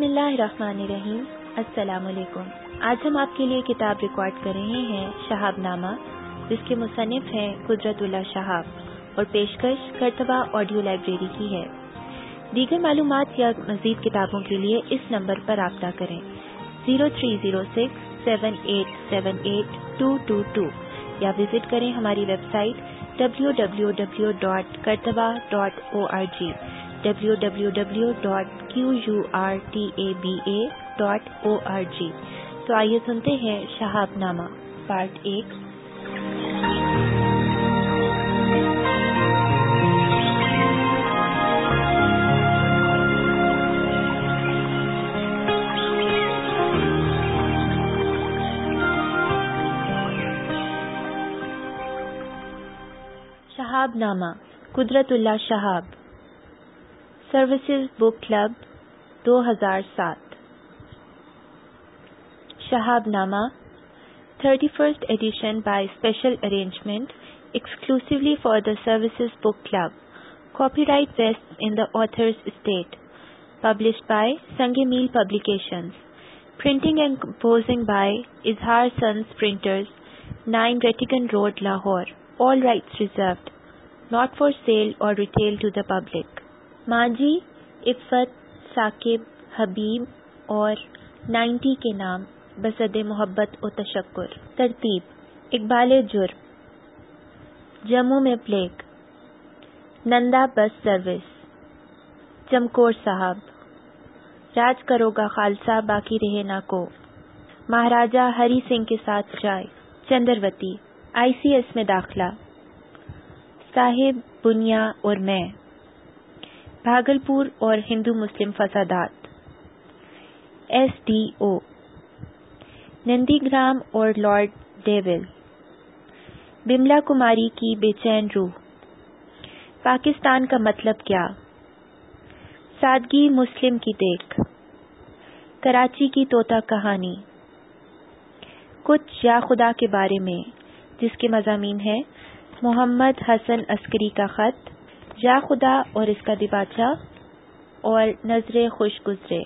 بسم اللہ الرحمن الرحیم۔ السلام علیکم۔ آج ہم آپ کے لیے کتاب ریکارڈ کر رہے ہیں شہاب نامہ، جس کے مصنف ہیں قدرت اللہ شہاب اور پیشکش کرتبہ آڈیو لائبریری کی ہے۔ دیگر معلومات یا مزید کتابوں کے لیے اس نمبر پر رابطہ کریں 0306787822 یا وزٹ کریں ہماری ویب سائٹ www.kartaba.org www.qurtaba.org۔ تو آئیے سنتے ہیں شہاب نامہ پارٹ 1۔ شہاب نامہ قدرت اللہ شہاب، سروسز بک کلب 2007۔ شہاب نامہ 31st edition by special arrangement exclusively for the Services Book Club. Copyright vests in the author's estate. Published by Sange Meal Publications. Printing and composing by Izhar Sons Printers, 9 Rattigan Road, Lahore. All rights reserved. Not for sale or retail to the public. ماجی، عفت، ثاقب، حبیب اور 90 کے نام بصد محبت و تشکر۔ ترتیب: اقبال جرم، جموں میں plague, نندا bus service, چمکور صاحب، راج کرو گا خالصہ باقی رہے نہ کو، مہاراجہ ہری سنگھ کے ساتھ جائے، چندروتی، ICS میں داخلہ، صاحب بنیا اور میں، بھاگلپور اور ہندو مسلم فسادات، SDO، نندی گرام اور لارڈ ڈیول، بملا کماری کی بے چین روح، پاکستان کا مطلب کیا، سادگی مسلم کی دیکھ، کراچی کی طوطا کہانی، کچھ یا خدا کے بارے میں، جس کے مضامین ہیں محمد حسن عسکری کا خط، یا خدا اور اس کا دیباچہ اور نظر خوش گزرے،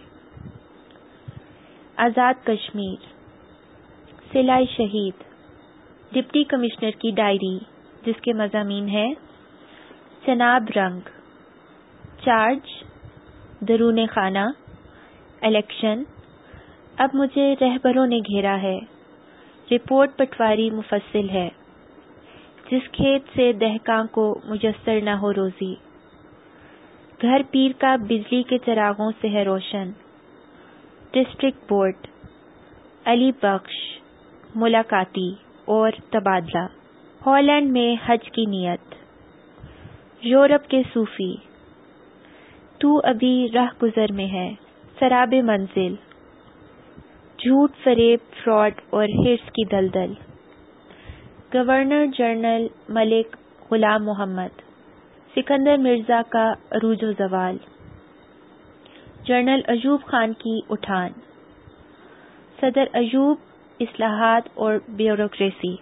آزاد کشمیر، سلائی شہید، ڈپٹی کمشنر کی ڈائری جس کے مضامین ہیں چناب رنگ، چارج، درون خانہ، الیکشن، اب مجھے رہبروں نے گھیرا ہے، رپورٹ پٹواری مفصل ہے، جس کھیت سے دہقاں کو میسر نہ ہو روزی، گھر پیر کا بجلی کے چراغوں سے ہے روشن، ڈسٹرکٹ بورڈ، علی بخش، ملاقاتی اور تبادلہ، ہالینڈ میں حج کی نیت، یورپ کے صوفی، تو ابھی راہ گزر میں ہے، سراب منزل، جھوٹ فریب فراڈ اور ہرس کی دلدل، گورنر جنرل ملک غلام محمد، سکندر مرزا کا عروج و زوال، جنرل ایوب خان کی اٹھان، صدر ایوب اصلاحات اور بیوروکریسی،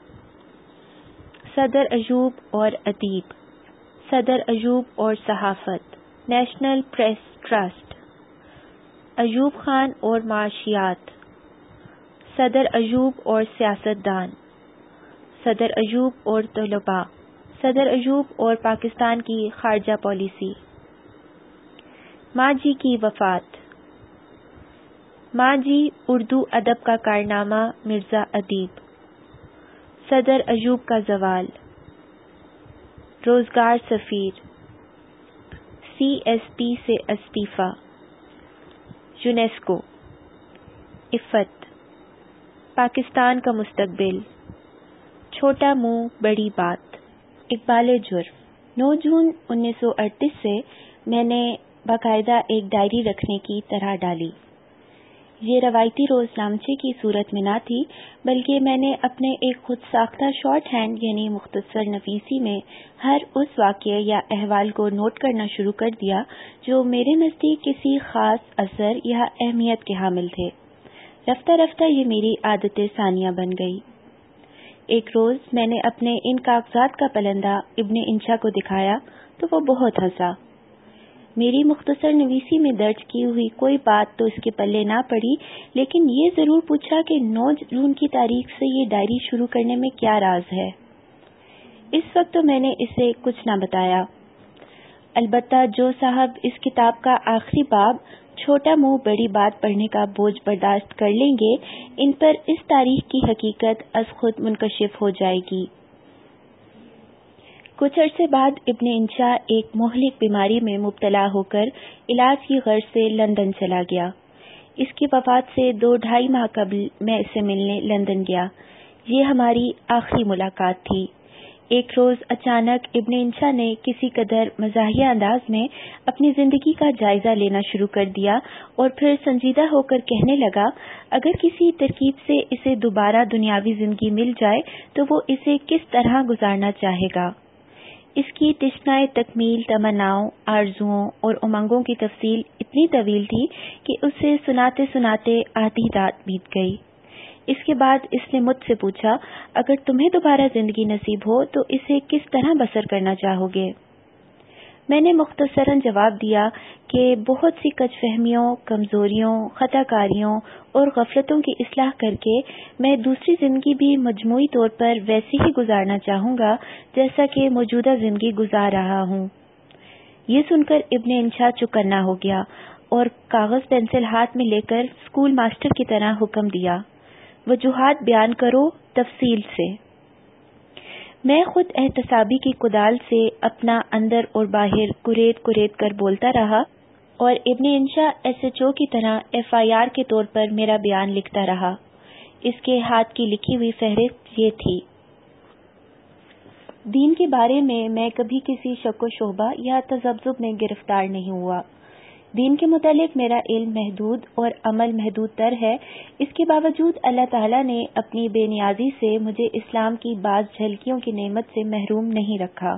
صدر ایوب اور ادیب، صدر ایوب اور صحافت، national press trust, Ayub Khan اور معاشیات، صدر ایوب اور سیاست دان، صدر ایوب اور طلباء، صدر ایوب اور پاکستان کی خارجہ پالیسی، ماں جی کی وفات، ماں جی اردو ادب کا کارنامہ مرزا ادیب، صدر ایوب کا زوال، روزگار سفیر، CSP سے استعفیٰ، یونیسکو، عفت، پاکستان کا مستقبل، چھوٹا منہ بڑی بات۔ اقبال جرم، 9 جون 1938 سے میں نے باقاعدہ ایک ڈائری رکھنے کی طرح ڈالی۔ یہ روایتی روزنامچے کی صورت میں نہ تھی، بلکہ میں نے اپنے ایک خود ساختہ شارٹ ہینڈ یعنی مختصر نویسی میں ہر اس واقعے یا احوال کو نوٹ کرنا شروع کر دیا جو میرے نزدیک کسی خاص اثر یا اہمیت کے حامل تھے۔ رفتہ رفتہ یہ میری عادت ثانیہ بن گئی۔ ایک روز میں نے اپنے ان کاغذات کا پلندہ ابن انشا کو دکھایا تو وہ بہت ہنسا۔ میری مختصر نویسی میں درج کی ہوئی کوئی بات تو اس کے پلے نہ پڑی، لیکن یہ ضرور پوچھا کہ 9 جون کی تاریخ سے یہ ڈائری شروع کرنے میں کیا راز ہے۔ اس وقت تو میں نے اسے کچھ نہ بتایا، البتہ جو صاحب اس کتاب کا آخری باب چھوٹا منہ بڑی بات پڑھنے کا بوجھ برداشت کر لیں گے، ان پر اس تاریخ کی حقیقت از خود منکشف ہو جائے گی۔ کچھ عرصے بعد ابن انشا ایک مہلک بیماری میں مبتلا ہو کر علاج کی غرض سے لندن چلا گیا۔ اس کی وفات سے 2-2.5 ماہ قبل میں اسے ملنے لندن گیا۔ یہ ہماری آخری ملاقات تھی۔ ایک روز اچانک ابن انشا نے کسی قدر مزاحیہ انداز میں اپنی زندگی کا جائزہ لینا شروع کر دیا اور پھر سنجیدہ ہو کر کہنے لگا، اگر کسی ترکیب سے اسے دوبارہ دنیاوی زندگی مل جائے تو وہ اسے کس طرح گزارنا چاہے گا؟ اس کی تشنہ تکمیل تمناؤں، آرزوؤں اور امنگوں کی تفصیل اتنی طویل تھی کہ اسے سناتے سناتے آدھی رات بیت گئی۔ اس کے بعد اس نے مجھ سے پوچھا، اگر تمہیں دوبارہ زندگی نصیب ہو تو اسے کس طرح بسر کرنا چاہو گے؟ میں نے مختصراً جواب دیا کہ بہت سی کج فہمیوں، کمزوریوں، خطا کاریوں اور غفلتوں کی اصلاح کر کے میں دوسری زندگی بھی مجموعی طور پر ویسے ہی گزارنا چاہوں گا جیسا کہ موجودہ زندگی گزار رہا ہوں۔ یہ سن کر ابن انشا چکنا ہو گیا اور کاغذ پینسل ہاتھ میں لے کر اسکول ماسٹر کی طرح حکم دیا، وجوہات بیان کرو تفصیل سے۔ میں خود احتسابی کی کدال سے اپنا اندر اور باہر کریت کر بولتا رہا اور ابن انشا SHO کی طرح FIR کے طور پر میرا بیان لکھتا رہا۔ اس کے ہاتھ کی لکھی ہوئی فہرست یہ تھی: دین کے بارے میں کبھی کسی شک و شبہ یا تذبذب میں گرفتار نہیں ہوا۔ دین کے متعلق میرا علم محدود اور عمل محدود تر ہے، اس کے باوجود اللہ تعالیٰ نے اپنی بے نیازی سے مجھے اسلام کی بعض جھلکیوں کی نعمت سے محروم نہیں رکھا۔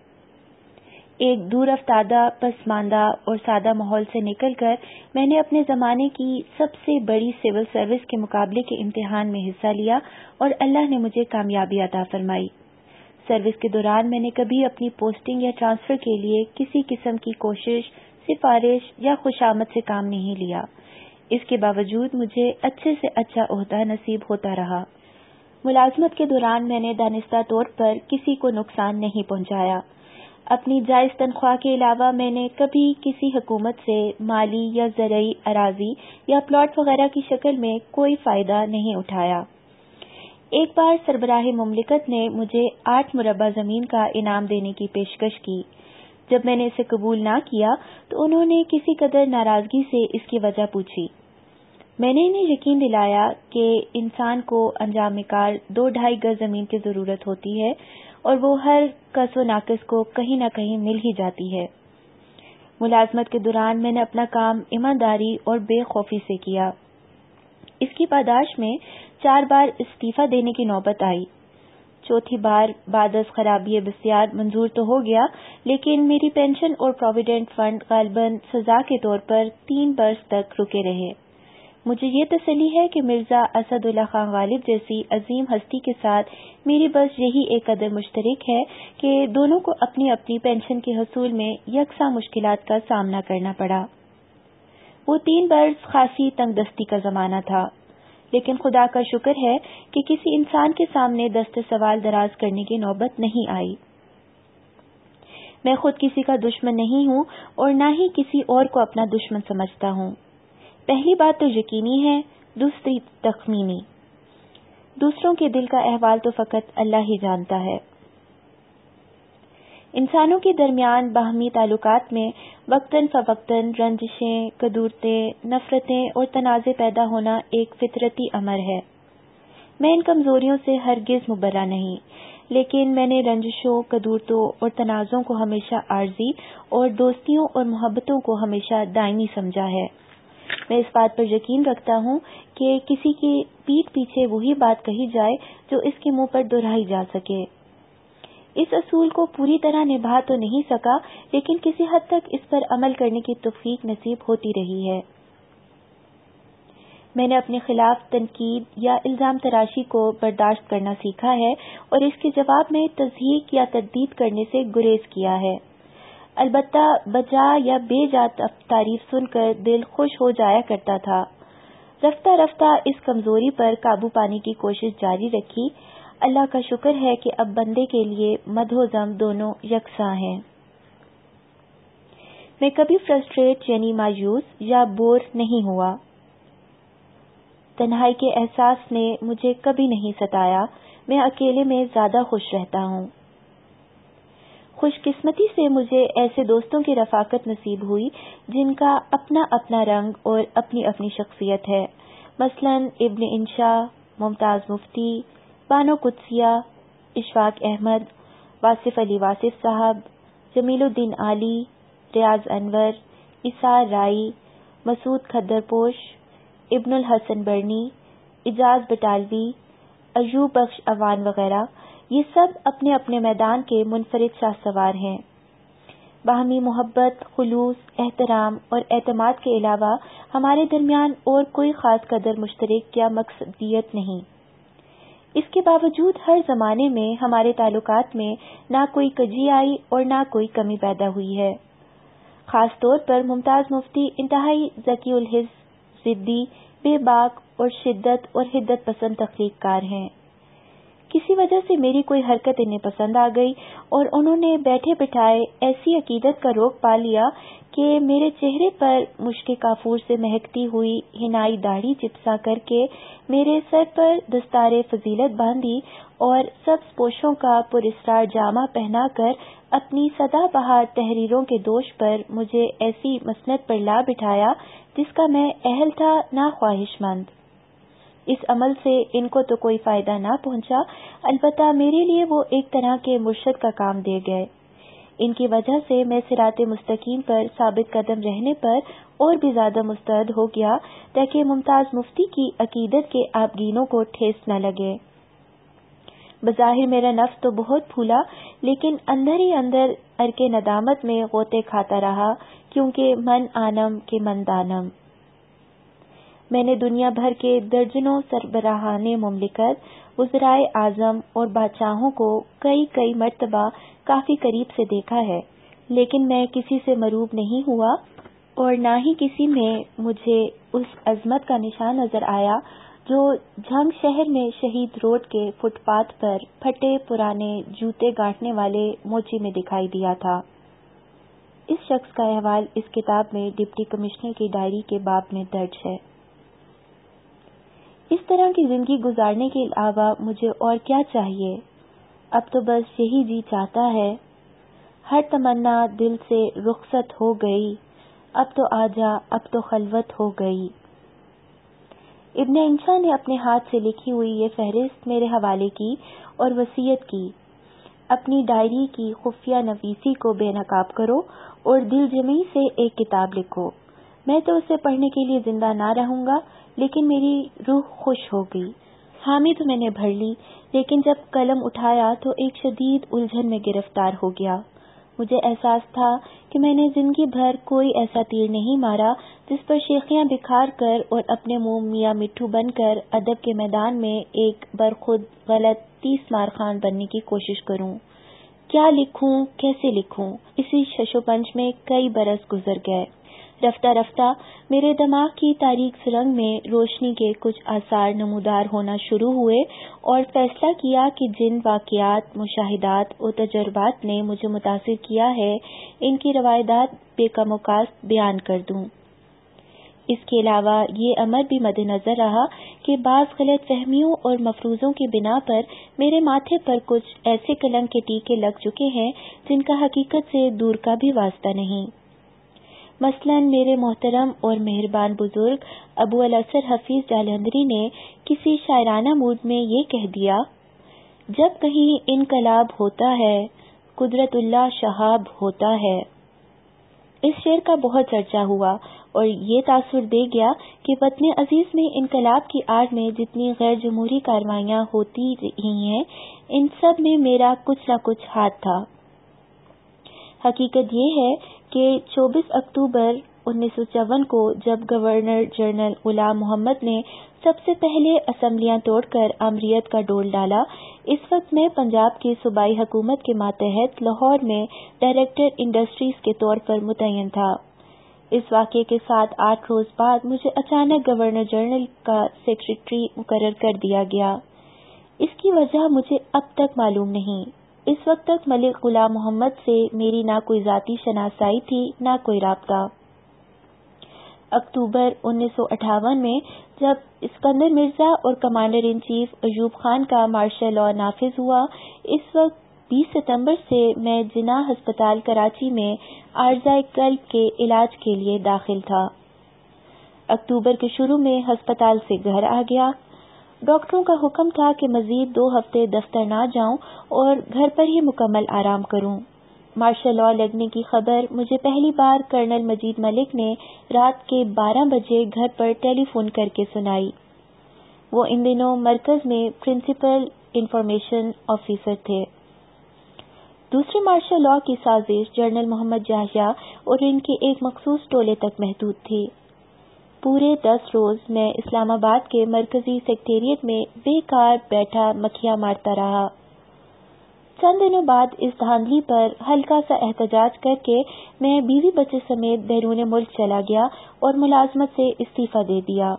ایک دور افتادہ، پسماندہ اور سادہ ماحول سے نکل کر میں نے اپنے زمانے کی سب سے بڑی سول سروس کے مقابلے کے امتحان میں حصہ لیا اور اللہ نے مجھے کامیابی عطا فرمائی۔ سروس کے دوران میں نے کبھی اپنی پوسٹنگ یا ٹرانسفر کے لیے کسی قسم کی کوشش، سفارش یا خوشامد سے کام نہیں لیا۔ اس کے باوجود مجھے اچھے سے اچھا عہدہ نصیب ہوتا رہا۔ ملازمت کے دوران میں نے دانستہ طور پر کسی کو نقصان نہیں پہنچایا۔ اپنی جائز تنخواہ کے علاوہ میں نے کبھی کسی حکومت سے مالی یا زرعی اراضی یا پلاٹ وغیرہ کی شکل میں کوئی فائدہ نہیں اٹھایا۔ ایک بار سربراہ مملکت نے مجھے 8 مربع زمین کا انعام دینے کی پیشکش کی۔ جب میں نے اسے قبول نہ کیا تو انہوں نے کسی قدر ناراضگی سے اس کی وجہ پوچھی۔ میں نے انہیں یقین دلایا کہ انسان کو انجام کار 2-2.5 گز زمین کی ضرورت ہوتی ہے اور وہ ہر کس و ناقص کو کہیں نہ کہیں مل ہی جاتی ہے۔ ملازمت کے دوران میں نے اپنا کام ایمانداری اور بے خوفی سے کیا۔ اس کی پاداش میں 4 بار استعفیٰ دینے کی نوبت آئی۔ چوتھی بار بعد از خرابی بسیار منظور تو ہو گیا، لیکن میری پینشن اور پروویڈنٹ فنڈ غالباً سزا کے طور پر 3 برس تک رکے رہے۔ مجھے یہ تسلی ہے کہ مرزا اسد اللہ خان غالب جیسی عظیم ہستی کے ساتھ میری بس یہی ایک قدر مشترک ہے کہ دونوں کو اپنی اپنی پینشن کے حصول میں یکساں مشکلات کا سامنا کرنا پڑا۔ وہ 3 برس خاصی تنگ دستی کا زمانہ تھا، لیکن خدا کا شکر ہے کہ کسی انسان کے سامنے دست سوال دراز کرنے کی نوبت نہیں آئی۔ میں خود کسی کا دشمن نہیں ہوں اور نہ ہی کسی اور کو اپنا دشمن سمجھتا ہوں۔ پہلی بات تو یقینی ہے، دوسری تخمینی۔ دوسروں کے دل کا احوال تو فقط اللہ ہی جانتا ہے۔ انسانوں کے درمیان باہمی تعلقات میں وقتاً فوقتاً رنجشیں، کدورتیں، نفرتیں اور تنازع پیدا ہونا ایک فطرتی امر ہے۔ میں ان کمزوریوں سے ہرگز مبرہ نہیں، لیکن میں نے رنجشوں، کدورتوں اور تنازعوں کو ہمیشہ عارضی اور دوستیوں اور محبتوں کو ہمیشہ دائمی سمجھا ہے۔ میں اس بات پر یقین رکھتا ہوں کہ کسی کی پیٹھ پیچھے وہی بات کہی جائے جو اس کے منہ پر دہرائی جا سکے۔ اس اصول کو پوری طرح نبھا تو نہیں سکا، لیکن کسی حد تک اس پر عمل کرنے کی توفیق نصیب ہوتی رہی ہے۔ میں نے اپنے خلاف تنقید یا الزام تراشی کو برداشت کرنا سیکھا ہے اور اس کے جواب میں تصحیح یا تردید کرنے سے گریز کیا ہے۔ البتہ بجا یا بے جا تعریف سن کر دل خوش ہو جایا کرتا تھا۔ رفتہ رفتہ اس کمزوری پر قابو پانے کی کوشش جاری رکھی۔ اللہ کا شکر ہے کہ اب بندے کے لیے مدح و ذم دونوں یکساں ہیں۔ میں کبھی فرسٹریٹ یعنی مایوس یا بور نہیں ہوا۔ تنہائی کے احساس نے مجھے کبھی نہیں ستایا۔ میں اکیلے میں زیادہ خوش رہتا ہوں۔ خوش قسمتی سے مجھے ایسے دوستوں کی رفاقت نصیب ہوئی جن کا اپنا اپنا رنگ اور اپنی اپنی شخصیت ہے، مثلا ابن انشا، ممتاز مفتی، بانو قدسیہ، اشفاق احمد، واصف علی واصف صاحب، جمیل الدین عالی، ریاض انور، اسار رائی، مسعود کھدرپوش، ابن الحسن برنی، اجاز بٹالوی، ایوب بخش اوان وغیرہ۔ یہ سب اپنے اپنے میدان کے منفرد شاہ سوار ہیں۔ باہمی محبت، خلوص، احترام اور اعتماد کے علاوہ ہمارے درمیان اور کوئی خاص قدر مشترک یا مقصدیت نہیں۔ اس کے باوجود ہر زمانے میں ہمارے تعلقات میں نہ کوئی کجی آئی اور نہ کوئی کمی پیدا ہوئی ہے۔ خاص طور پر ممتاز مفتی انتہائی ذکی الحس، ضدی، بے باک اور شدت اور حدت پسند تخلیق کار ہیں۔ کسی وجہ سے میری کوئی حرکت انہیں پسند آ گئی اور انہوں نے بیٹھے بٹھائے ایسی عقیدت کا روگ پا لیا کہ میرے چہرے پر مشک کافور سے مہکتی ہوئی حنائی داڑھی چپسا کر کے میرے سر پر دستار فضیلت باندھی اور سبز پوشوں کا پراسرار جامہ پہنا کر اپنی سدا بہار تحریروں کے دوش پر مجھے ایسی مسند پر لا بٹھایا جس کا میں اہل تھا نہ خواہش مند۔ اس عمل سے ان کو تو کوئی فائدہ نہ پہنچا، البتہ میرے لیے وہ ایک طرح کے مرشد کا کام دے گئے۔ ان کی وجہ سے میں صراط مستقیم پر ثابت قدم رہنے پر اور بھی زیادہ مستعد ہو گیا تاکہ ممتاز مفتی کی عقیدت کے آبگینوں کو ٹھیس نہ لگے۔ بظاہر میرا نفس تو بہت پھولا، لیکن اندر ہی اندر ارک ندامت میں غوطے کھاتا رہا، کیونکہ من آنم کے من دانم۔ میں نے دنیا بھر کے درجنوں سربراہان مملکت، وزرائے اعظم اور بادشاہوں کو کئی مرتبہ کافی قریب سے دیکھا ہے، لیکن میں کسی سے مروب نہیں ہوا اور نہ ہی کسی میں مجھے اس عظمت کا نشان نظر آیا جو جھنگ شہر میں شہید روڈ کے فٹ پاتھ پر پھٹے پرانے جوتے گانٹنے والے موچی میں دکھائی دیا تھا۔ اس شخص کا احوال اس کتاب میں ڈپٹی کمشنر کی ڈائری کے باب میں درج ہے۔ اس طرح کی زندگی گزارنے کے علاوہ مجھے اور کیا چاہیے؟ اب تو بس یہی جی چاہتا ہے۔ ہر تمنا دل سے رخصت ہو گئی، اب تو آجا، اب تو خلوت ہو گئی۔ ابن انشا نے اپنے ہاتھ سے لکھی ہوئی یہ فہرست میرے حوالے کی اور وصیت کی، اپنی ڈائری کی خفیہ نویسی کو بے نقاب کرو اور دل جمعی سے ایک کتاب لکھو۔ میں تو اسے پڑھنے کے لیے زندہ نہ رہوں گا، لیکن میری روح خوش ہو گئی۔ حامی تو میں نے بھر لی، لیکن جب قلم اٹھایا تو ایک شدید الجھن میں گرفتار ہو گیا۔ مجھے احساس تھا کہ میں نے زندگی بھر کوئی ایسا تیر نہیں مارا جس پر شیخیاں بکھار کر اور اپنے منہ میاں مٹھو بن کر ادب کے میدان میں ایک برخود غلط 30 مار خان بننے کی کوشش کروں۔ کیا لکھوں، کیسے لکھوں، اسی شش و پنج میں کئی برس گزر گئے۔ رفتہ رفتہ میرے دماغ کی تاریک سرنگ میں روشنی کے کچھ آثار نمودار ہونا شروع ہوئے اور فیصلہ کیا کہ جن واقعات، مشاہدات اور تجربات نے مجھے متاثر کیا ہے، ان کی روایات بے کم و کاست بیان کر دوں۔ اس کے علاوہ یہ امر بھی مد نظر رہا کہ بعض غلط فہمیوں اور مفروضوں کی بنا پر میرے ماتھے پر کچھ ایسے کلنک کے ٹیکے لگ چکے ہیں جن کا حقیقت سے دور کا بھی واسطہ نہیں۔ مثلا میرے محترم اور مہربان بزرگ ابو الاسر حفیظ جالندھری نے کسی شاعرانہ موڈ میں یہ کہہ دیا، جب کہیں انقلاب ہوتا ہے قدرت اللہ شہاب ہوتا ہے۔ اس شعر کا بہت چرچا ہوا اور یہ تاثر دے گیا کہ وطن عزیز میں انقلاب کی آڑ میں جتنی غیر جمہوری کارروائیاں ہوتی رہی ہیں، ان سب میں میرا کچھ نہ کچھ ہاتھ تھا۔ حقیقت یہ ہے کہ 24 اکتوبر 1954 کو جب گورنر جنرل غلام محمد نے سب سے پہلے اسمبلیاں توڑ کر آمریت کا ڈول ڈالا، اس وقت میں پنجاب کی صوبائی حکومت کے ماتحت لاہور میں ڈائریکٹر انڈسٹریز کے طور پر متعین تھا۔ اس واقعے کے 7-8 روز بعد مجھے اچانک گورنر جنرل کا سیکریٹری مقرر کر دیا گیا۔ اس کی وجہ مجھے اب تک معلوم نہیں۔ اس وقت تک ملک غلام محمد سے میری نہ کوئی ذاتی شناسائی تھی، نہ کوئی رابطہ۔ اکتوبر 1958 میں جب اسکندر مرزا اور commander in chief Ayub Khan کا مارشل لاء نافذ ہوا، اس وقت 20 ستمبر سے میں جناح ہسپتال کراچی میں عارضہ قلب کے علاج کے لیے داخل تھا۔ اکتوبر کے شروع میں ہسپتال سے گھر آ گیا۔ ڈاکٹروں کا حکم تھا کہ مزید 2 ہفتے دفتر نہ جاؤں اور گھر پر ہی مکمل آرام کروں۔ مارشل لاء لگنے کی خبر مجھے پہلی بار کرنل مجید ملک نے رات کے 12 بجے گھر پر ٹیلی فون کر کے سنائی۔ وہ ان دنوں مرکز میں پرنسپل انفارمیشن آفیسر تھے۔ دوسری مارشل لاء کی سازش جنرل محمد یحییٰ اور ان کے ایک مخصوص ٹولے تک محدود تھی۔ پورے 10 روز میں اسلام آباد کے مرکزی سیکریٹریٹ میں بے کار بیٹھا مکھیاں مارتا رہا۔ چند دنوں بعد اس دھاندلی پر ہلکا سا احتجاج کر کے میں بیوی بچے سمیت بیرون ملک چلا گیا اور ملازمت سے استعفیٰ دے دیا۔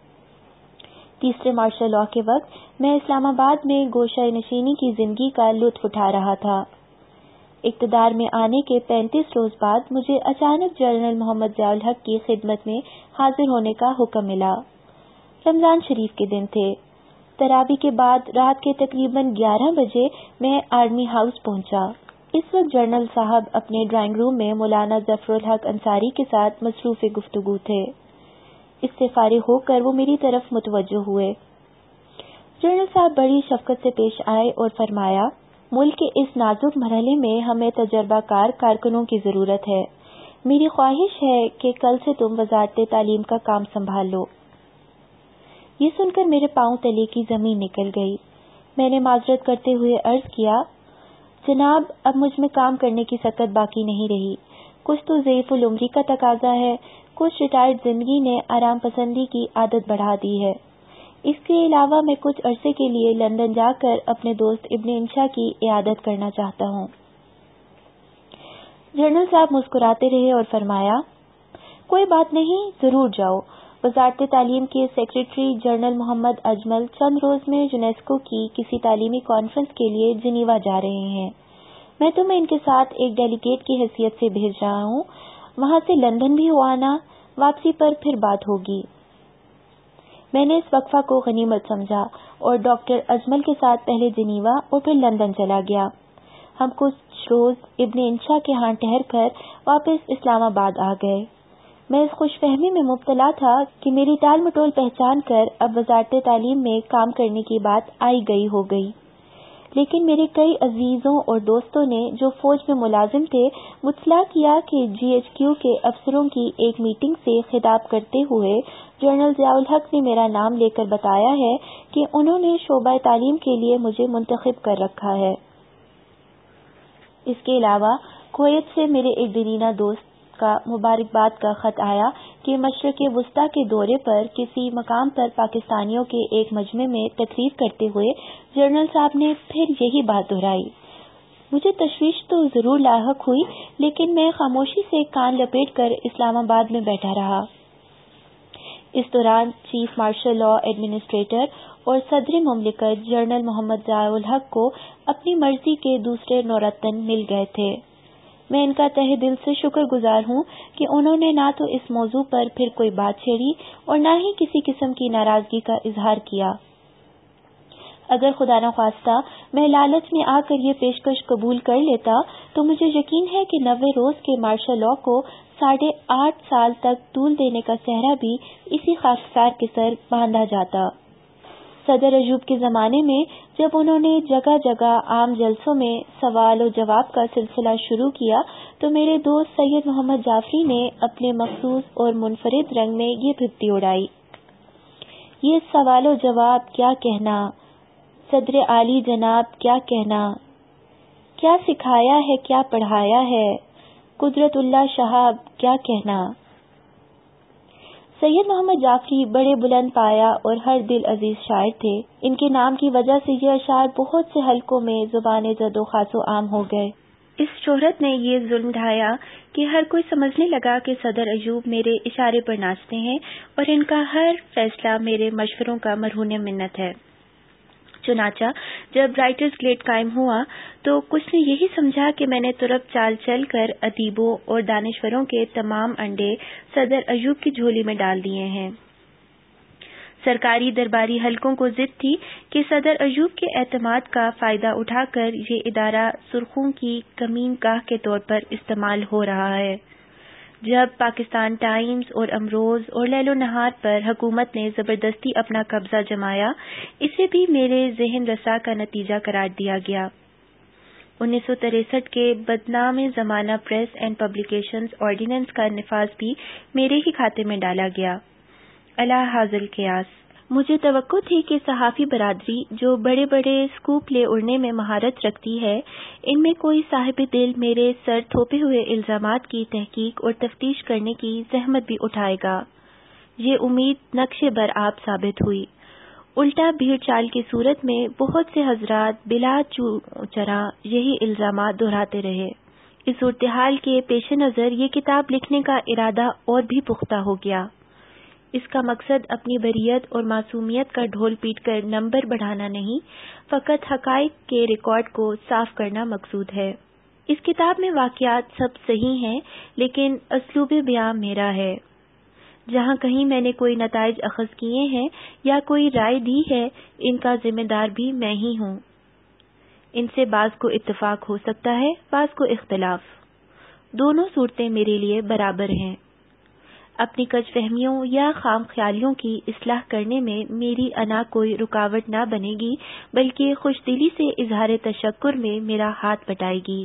تیسرے مارشل لاء کے وقت میں اسلام آباد میں گوشہ نشینی کی زندگی کا لطف اٹھا رہا تھا۔ اقتدار میں آنے کے 35 روز بعد مجھے اچانک جنرل محمد ضیاء الحق کی خدمت میں حاضر ہونے کا حکم ملا۔ رمضان شریف کے دن تھے۔ تراویح کے بعد رات کے تقریباً 11 بجے میں آرمی ہاؤس پہنچا۔ اس وقت جنرل صاحب اپنے ڈرائنگ روم میں مولانا ظفر الحق انصاری کے ساتھ مصروف گفتگو تھے۔ اس سے فارغ ہو کر وہ میری طرف متوجہ ہوئے۔ جنرل صاحب بڑی شفقت سے پیش آئے اور فرمایا، ملک کے اس نازک مرحلے میں ہمیں تجربہ کار کارکنوں کی ضرورت ہے۔ میری خواہش ہے کہ کل سے تم وزارت تعلیم کا کام سنبھال لو۔ یہ سن کر میرے پاؤں تلے کی زمین نکل گئی۔ میں نے معذرت کرتے ہوئے عرض کیا، جناب اب مجھ میں کام کرنے کی سکت باقی نہیں رہی۔ کچھ تو ضعیف العمری کا تقاضا ہے، کچھ ریٹائرڈ زندگی نے آرام پسندی کی عادت بڑھا دی ہے۔ اس کے علاوہ میں کچھ عرصے کے لیے لندن جا کر اپنے دوست ابن انشا کی عیادت کرنا چاہتا ہوں۔ جنرل صاحب مسکراتے رہے اور فرمایا، کوئی بات نہیں، ضرور جاؤ۔ وزارت تعلیم کے سیکریٹری جنرل محمد اجمل چند روز میں یونیسکو کی کسی تعلیمی کانفرنس کے لیے جنیوا جا رہے ہیں۔ میں تمہیں ان کے ساتھ ایک ڈیلیگیٹ کی حیثیت سے بھیج رہا ہوں۔ وہاں سے لندن بھی ہو آنا، واپسی پر پھر بات ہوگی۔ میں نے اس وقفہ کو غنیمت سمجھا اور ڈاکٹر اجمل کے ساتھ پہلے جنیوا اور پھر لندن چلا گیا۔ ہم کچھ روز ابن انشا کے ہاں ٹھہر کر واپس اسلام آباد آ گئے۔ میں اس خوش فہمی میں مبتلا تھا کہ میری ٹال مٹول پہچان کر اب وزارت تعلیم میں کام کرنے کی بات آئی گئی ہو گئی، لیکن میرے کئی عزیزوں اور دوستوں نے جو فوج میں ملازم تھے مطلع کیا کہ GHQ کے افسروں کی ایک میٹنگ سے خطاب کرتے ہوئے جنرل ضیاء الحق نے میرا نام لے کر بتایا ہے کہ انہوں نے شعبہ تعلیم کے لیے مجھے منتخب کر رکھا ہے۔ اس کے علاوہ کویت سے میرے ایک دیرینہ دوست کا مبارکباد کا خط آیا کہ مشرق وسطیٰ کے دورے پر کسی مقام پر پاکستانیوں کے ایک مجمع میں تقریر کرتے ہوئے جنرل صاحب نے پھر یہی بات دہرائی۔ مجھے تشویش تو ضرور لاحق ہوئی، لیکن میں خاموشی سے کان لپیٹ کر اسلام آباد میں بیٹھا رہا۔ اس دوران چیف مارشل لاء ایڈمنسٹریٹر اور صدر مملکت جنرل محمد ضیاء الحق کو اپنی مرضی کے دوسرے نورتن مل گئے تھے۔ میں ان کا تہہ دل سے شکر گزار ہوں کہ انہوں نے نہ تو اس موضوع پر پھر کوئی بات چھیڑی اور نہ ہی کسی قسم کی ناراضگی کا اظہار کیا۔ اگر خدا نخواستہ میں لالچ میں آ کر یہ پیشکش قبول کر لیتا تو مجھے یقین ہے کہ 90 روز کے مارشل لاء کو 8.5 سال تک طول دینے کا سہرا بھی اسی خاکسار کے سر باندھا جاتا۔ صدر ایوب کے زمانے میں جب انہوں نے جگہ جگہ عام جلسوں میں سوال و جواب کا سلسلہ شروع کیا تو میرے دوست سید محمد جعفری نے اپنے مخصوص اور منفرد رنگ میں یہ بھپتی اڑائی، یہ سوال و جواب کیا کہنا، صدر عالی جناب کیا کہنا، کیا سکھایا ہے کیا پڑھایا ہے، قدرت اللہ شہاب کیا کہنا۔ سید محمد جعفری بڑے بلند پایا اور ہر دل عزیز شاعر تھے. ان کے نام کی وجہ سے یہ اشعار بہت سے حلقوں میں زبان زد و خاص و عام ہو گئے. اس شہرت نے یہ ظلم ڈھایا کہ ہر کوئی سمجھنے لگا کہ صدر ایوب میرے اشارے پر ناچتے ہیں اور ان کا ہر فیصلہ میرے مشوروں کا مرہون منت ہے. چنانچہ جب رائٹرز گلڈ قائم ہوا تو کچھ نے یہی سمجھا کہ میں نے ترک چال چل کر ادیبوں اور دانشوروں کے تمام انڈے صدر ایوب کی جھولی میں ڈال دیے ہیں. سرکاری درباری حلقوں کو ضد تھی کہ صدر ایوب کے اعتماد کا فائدہ اٹھا کر یہ ادارہ سرخوں کی کمین گاہ کے طور پر استعمال ہو رہا ہے. جب پاکستان ٹائمز اور امروز اور لیل و نہار پر حکومت نے زبردستی اپنا قبضہ جمایا، اسے بھی میرے ذہن رسا کا نتیجہ قرار دیا گیا. 1963 کے بدنام زمانہ پریس اینڈ پبلیکیشنز آرڈیننس کا نفاذ بھی میرے ہی کھاتے میں ڈالا گیا. اللہ حاضل قیاس. مجھے توقع تھی کہ صحافی برادری جو بڑے بڑے سکوپ لے اڑنے میں مہارت رکھتی ہے، ان میں کوئی صاحب دل میرے سر تھوپے ہوئے الزامات کی تحقیق اور تفتیش کرنے کی زحمت بھی اٹھائے گا. یہ امید نقش برآب ثابت ہوئی. الٹا بھیڑ چال کی صورت میں بہت سے حضرات بلا چرا یہی الزامات دہراتے رہے. اس صورتحال کے پیش نظر یہ کتاب لکھنے کا ارادہ اور بھی پختہ ہو گیا. اس کا مقصد اپنی بریت اور معصومیت کا ڈھول پیٹ کر نمبر بڑھانا نہیں، فقط حقائق کے ریکارڈ کو صاف کرنا مقصود ہے. اس کتاب میں واقعات سب صحیح ہیں، لیکن اسلوب بیان میرا ہے. جہاں کہیں میں نے کوئی نتائج اخذ کیے ہیں یا کوئی رائے دی ہے، ان کا ذمہ دار بھی میں ہی ہوں. ان سے بعض کو اتفاق ہو سکتا ہے، بعض کو اختلاف. دونوں صورتیں میرے لیے برابر ہیں. اپنی کج فہمیوں یا خام خیالیوں کی اصلاح کرنے میں میری انا کوئی رکاوٹ نہ بنے گی، بلکہ خوش دلی سے اظہار تشکر میں میرا ہاتھ بٹائے گی.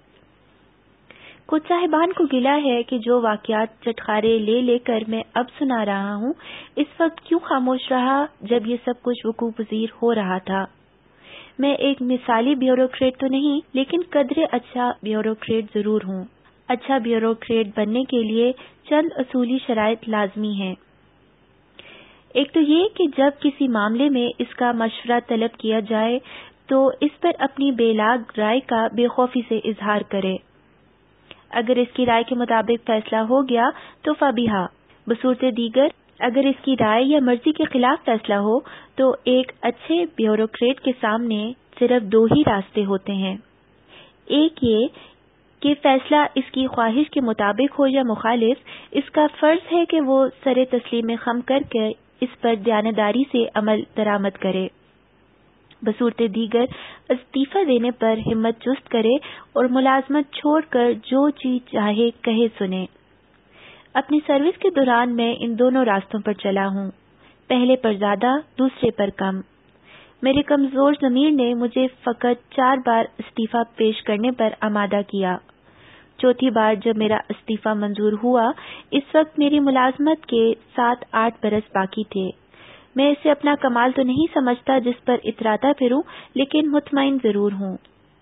کچھ صاحبان کو گلہ ہے کہ جو واقعات چٹخارے لے لے کر میں اب سنا رہا ہوں، اس وقت کیوں خاموش رہا جب یہ سب کچھ وقوع پذیر ہو رہا تھا. میں ایک مثالی بیوروکریٹ تو نہیں، لیکن قدرے اچھا بیوروکریٹ ضرور ہوں. اچھا بیوروکریٹ بننے کے لیے چند اصولی شرائط لازمی ہیں. ایک تو یہ کہ جب کسی معاملے میں اس کا مشورہ طلب کیا جائے تو اس پر اپنی بے لاگ رائے کا بے خوفی سے اظہار کرے. اگر اس کی رائے کے مطابق فیصلہ ہو گیا تو فبیہا. بصورت دیگر اگر اس کی رائے یا مرضی کے خلاف فیصلہ ہو تو ایک اچھے بیوروکریٹ کے سامنے صرف دو ہی راستے ہوتے ہیں. ایک یہ کہ فیصلہ اس کی خواہش کے مطابق ہو یا مخالف، اس کا فرض ہے کہ وہ سر تسلیم خم کر کے اس پر دیانتداری سے عمل درآمد کرے. بصورت دیگر استعفیٰ دینے پر ہمت چست کرے اور ملازمت چھوڑ کر جو چیز چاہے کہے سنے. اپنی سروس کے دوران میں ان دونوں راستوں پر چلا ہوں، پہلے پر زیادہ، دوسرے پر کم. میرے کمزور ضمیر نے مجھے فقط 4 بار استعفیٰ پیش کرنے پر آمادہ کیا. چوتھی بار جب میرا استعفیٰ منظور ہوا، اس وقت میری ملازمت کے 7-8 برس باقی تھے. میں اسے اپنا کمال تو نہیں سمجھتا جس پر اتراتا پھروں، لیکن مطمئن ضرور ہوں.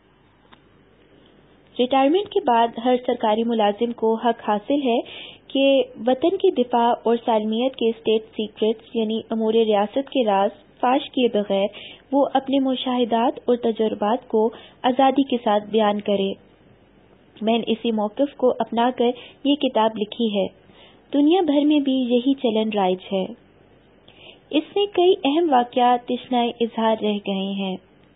ریٹائرمنٹ کے بعد ہر سرکاری ملازم کو حق حاصل ہے کہ وطن کی دفاع اور سالمیت کے اسٹیٹ سیکرٹس یعنی امور ریاست کے راز فاش کیے بغیر وہ اپنے مشاہدات اور تجربات کو آزادی کے ساتھ بیان کرے. میں نے اسی موقف کو اپنا کر یہ کتاب لکھی ہے. دنیا بھر میں بھی یہی چلن رائج ہے. اس میں کئی اہم واقعات تشنہ اظہار رہ گئے ہیں.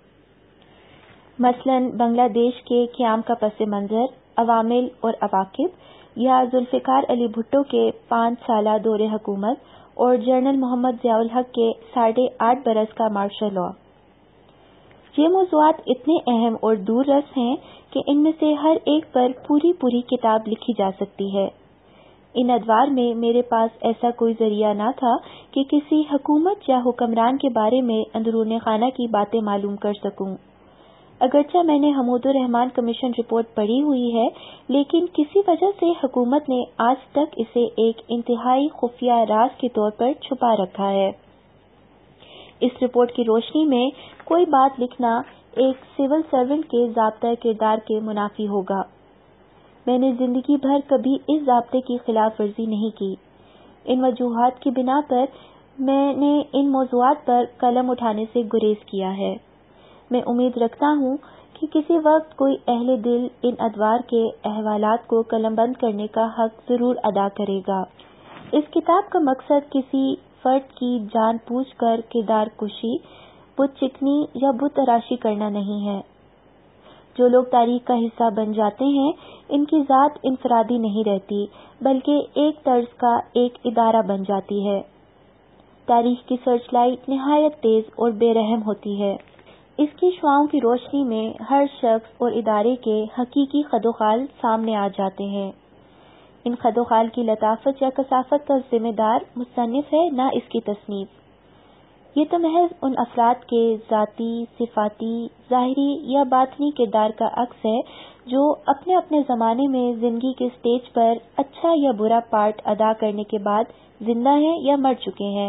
مثلاً بنگلہ دیش کے قیام کا پس منظر، عوامل اور عواقب، یا ذوالفقار علی بھٹو کے 5 سالہ دور حکومت اور جنرل محمد ضیاء الحق کے 8.5 برس کا مارشل لاء. یہ موضوعات اتنے اہم اور دور رس ہیں کہ ان میں سے ہر ایک پر پوری کتاب لکھی جا سکتی ہے. ان ادوار میں میرے پاس ایسا کوئی ذریعہ نہ تھا کہ کسی حکومت یا حکمران کے بارے میں اندرون خانہ کی باتیں معلوم کر سکوں. اگرچہ میں نے حمود الرحمان کمیشن رپورٹ پڑھی ہوئی ہے، لیکن کسی وجہ سے حکومت نے آج تک اسے ایک انتہائی خفیہ راز کے طور پر چھپا رکھا ہے. اس رپورٹ کی روشنی میں کوئی بات لکھنا ایک سول سرونٹ کے ضابطۂ کردار کے منافی ہوگا. میں نے زندگی بھر کبھی اس ضابطے کی خلاف ورزی نہیں کی. ان وجوہات کی بنا پر میں نے ان موضوعات پر قلم اٹھانے سے گریز کیا ہے۔ میں امید رکھتا ہوں کہ کسی وقت کوئی اہل دل ان ادوار کے احوالات کو قلم بند کرنے کا حق ضرور ادا کرے گا۔ اس کتاب کا مقصد کسی فرد کی جان پوچھ کر کردار کشی، بت چکنی یا بت تراشی کرنا نہیں ہے۔ جو لوگ تاریخ کا حصہ بن جاتے ہیں ان کی ذات انفرادی نہیں رہتی بلکہ ایک طرز کا ایک ادارہ بن جاتی ہے۔ تاریخ کی سرچ لائٹ نہایت تیز اور بے رحم ہوتی ہے۔ اس کی شعاؤں کی روشنی میں ہر شخص اور ادارے کے حقیقی خد و خال سامنے آ جاتے ہیں۔ ان خد و خال کی لطافت یا کثافت کا ذمہ دار مصنف ہے نہ اس کی تصنیف۔ یہ تو محض ان افراد کے ذاتی، صفاتی، ظاہری یا باطنی کردار کا عکس ہے جو اپنے اپنے زمانے میں زندگی کے سٹیج پر اچھا یا برا پارٹ ادا کرنے کے بعد زندہ ہیں یا مر چکے ہیں۔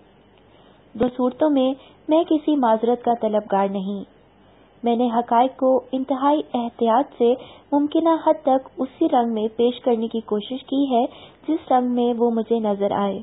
دو صورتوں میں میں کسی معذرت کا طلبگار نہیں۔ میں نے حقائق کو انتہائی احتیاط سے ممکنہ حد تک اسی رنگ میں پیش کرنے کی کوشش کی ہے جس رنگ میں وہ مجھے نظر آئے۔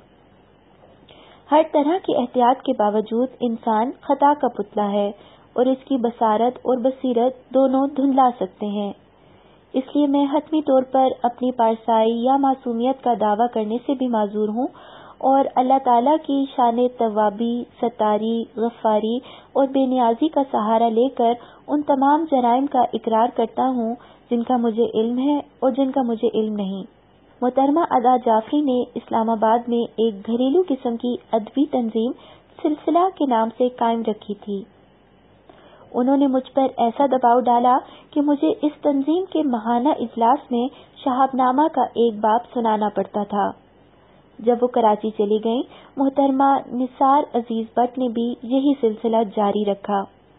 ہر طرح کی احتیاط کے باوجود انسان خطا کا پتلا ہے اور اس کی بصارت اور بصیرت دونوں دھندلا سکتے ہیں۔ اس لیے میں حتمی طور پر اپنی پارسائی یا معصومیت کا دعویٰ کرنے سے بھی معذور ہوں اور اللہ تعالیٰ کی شان توابی، ستاری، غفاری اور بے نیازی کا سہارا لے کر ان تمام جرائم کا اقرار کرتا ہوں جن کا مجھے علم ہے اور جن کا مجھے علم نہیں۔ محترمہ ادا جعفری نے اسلام آباد میں ایک گھریلو قسم کی ادبی تنظیم سلسلہ کے نام سے قائم رکھی تھی۔ انہوں نے مجھ پر ایسا دباؤ ڈالا کہ مجھے اس تنظیم کے ماہانہ اجلاس میں شہاب نامہ کا ایک باب سنانا پڑتا تھا۔ جب وہ کراچی چلی گئیں، محترمہ نثار عزیز بٹ نے بھی یہی سلسلہ جاری رکھا۔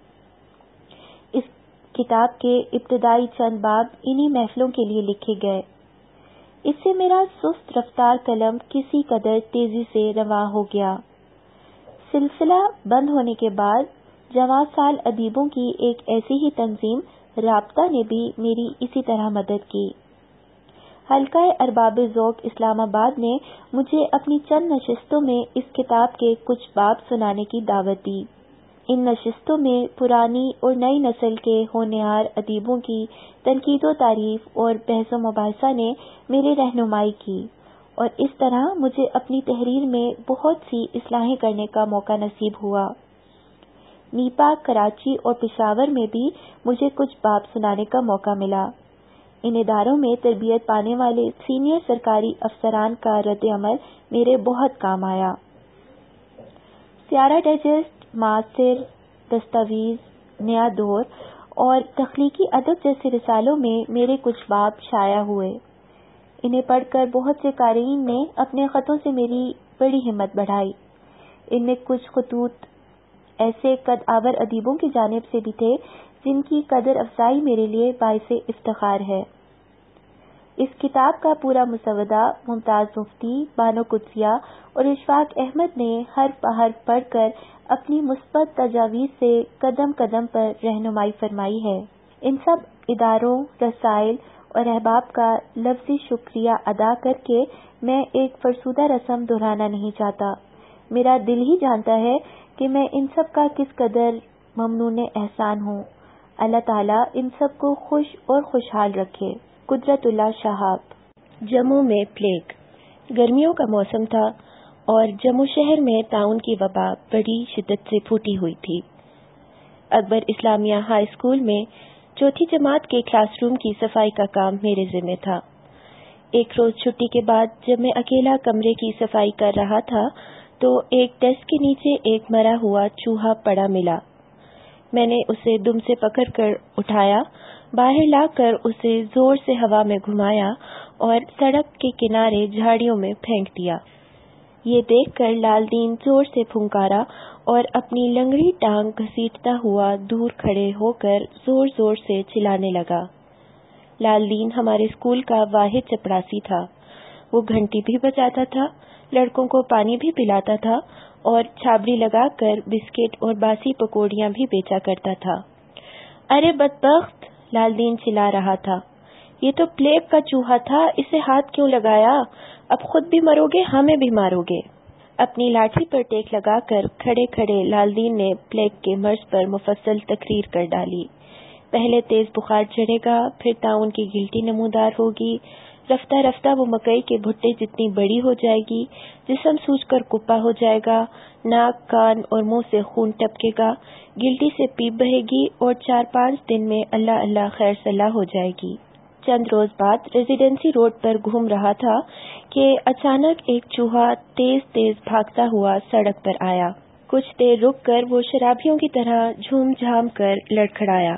اس کتاب کے ابتدائی چند باب انہی محفلوں کے لیے لکھے گئے۔ اس سے میرا سست رفتار قلم کسی قدر تیزی سے رواں ہو گیا۔ سلسلہ بند ہونے کے بعد جوان سال ادیبوں کی ایک ایسی ہی تنظیم رابطہ نے بھی میری اسی طرح مدد کی۔ حلقہ ارباب ذوق اسلام آباد نے مجھے اپنی چند نشستوں میں اس کتاب کے کچھ باب سنانے کی دعوت دی۔ ان نشستوں میں پرانی اور نئی نسل کے ہونہار ادیبوں کی تنقید و تعریف اور بحث و مباحثہ نے میری رہنمائی کی اور اس طرح مجھے اپنی تحریر میں بہت سی اصلاحیں کرنے کا موقع نصیب ہوا۔ نیپا، کراچی اور پشاور میں بھی مجھے کچھ باب سنانے کا موقع ملا۔ ان اداروں میں تربیت پانے والے سینئر سرکاری افسران کا رد عمل میرے بہت کام آیا۔ سیارہ ڈائجسٹ، معاصر، دستاویز، نیا دور اور تخلیقی ادب جیسے رسالوں میں میرے کچھ باب شائع ہوئے۔ انہیں پڑھ کر بہت سے قارئین نے اپنے خطوں سے میری بڑی ہمت بڑھائی۔ ان میں کچھ خطوط ایسے قد آور ادیبوں کی جانب سے بھی تھے جن کی قدر افزائی میرے لیے باعث افتخار ہے۔ اس کتاب کا پورا مسودہ ممتاز مفتی، بانو قدسیہ اور اشفاق احمد نے حرف بحرف پڑھ کر اپنی مثبت تجاویز سے قدم قدم پر رہنمائی فرمائی ہے۔ ان سب اداروں، رسائل اور احباب کا لفظی شکریہ ادا کر کے میں ایک فرسودہ رسم دہرانا نہیں چاہتا۔ میرا دل ہی جانتا ہے کہ میں ان سب کا کس قدر ممنون احسان ہوں۔ اللہ تعالیٰ ان سب کو خوش اور خوشحال رکھے۔ قدرت اللہ شہاب۔ جموں میں پلیگ، گرمیوں کا موسم تھا اور جموں شہر میں طاعون کی وبا بڑی شدت سے پھوٹی ہوئی تھی۔ اکبر اسلامیہ ہائی اسکول میں چوتھی جماعت کے کلاس روم کی صفائی کا کام میرے ذمہ تھا۔ ایک روز چھٹی کے بعد جب میں اکیلا کمرے کی صفائی کر رہا تھا تو ایک ڈیسک کے نیچے ایک مرا ہوا چوہا پڑا ملا۔ میں نے اسے دم سے پکڑ کر اٹھایا، باہر لا کر اسے زور سے ہوا میں گھمایا اور سڑک کے کنارے جھاڑیوں میں پھینک دیا۔ یہ دیکھ کر لال دین زور سے پھنکارا اور اپنی لنگڑی ٹانگ گھسیٹتا ہوا دور کھڑے ہو کر زور زور سے چلانے لگا۔ لال دین ہمارے اسکول کا واحد چپڑاسی تھا۔ وہ گھنٹی بھی بجاتا تھا، لڑکوں کو پانی بھی پلاتا تھا اور چھابڑی لگا کر بسکٹ اور باسی پکوڑیاں بھی بیچا کرتا تھا۔ ارے بدبخت، لال دین چلا رہا تھا، یہ تو پلیگ کا چوہا تھا، اسے ہاتھ کیوں لگایا؟ اب خود بھی مرو گے، ہمیں بھی مارو گے۔ اپنی لاٹھی پر ٹیک لگا کر کھڑے کھڑے لال دین نے پلیگ کے مرض پر مفصل تقریر کر ڈالی۔ پہلے تیز بخار چڑھے گا، پھر طاعون کی گلٹی نمودار ہوگی، رفتہ رفتہ وہ مکئی کے بھٹے جتنی بڑی ہو جائے گی، جسم سوج کر کپا ہو جائے گا، ناک، کان اور منہ سے خون ٹپکے گا، گلٹی سے پیپ بہے گی اور 4-5 دن میں اللہ اللہ خیر صلاح ہو جائے گی۔ چند روز بعد ریزیڈنسی روڈ پر گھوم رہا تھا کہ اچانک ایک چوہا تیز تیز بھاگتا ہوا سڑک پر آیا۔ کچھ دیر رک کر وہ شرابیوں کی طرح جھوم جھام کر لڑکھڑایا،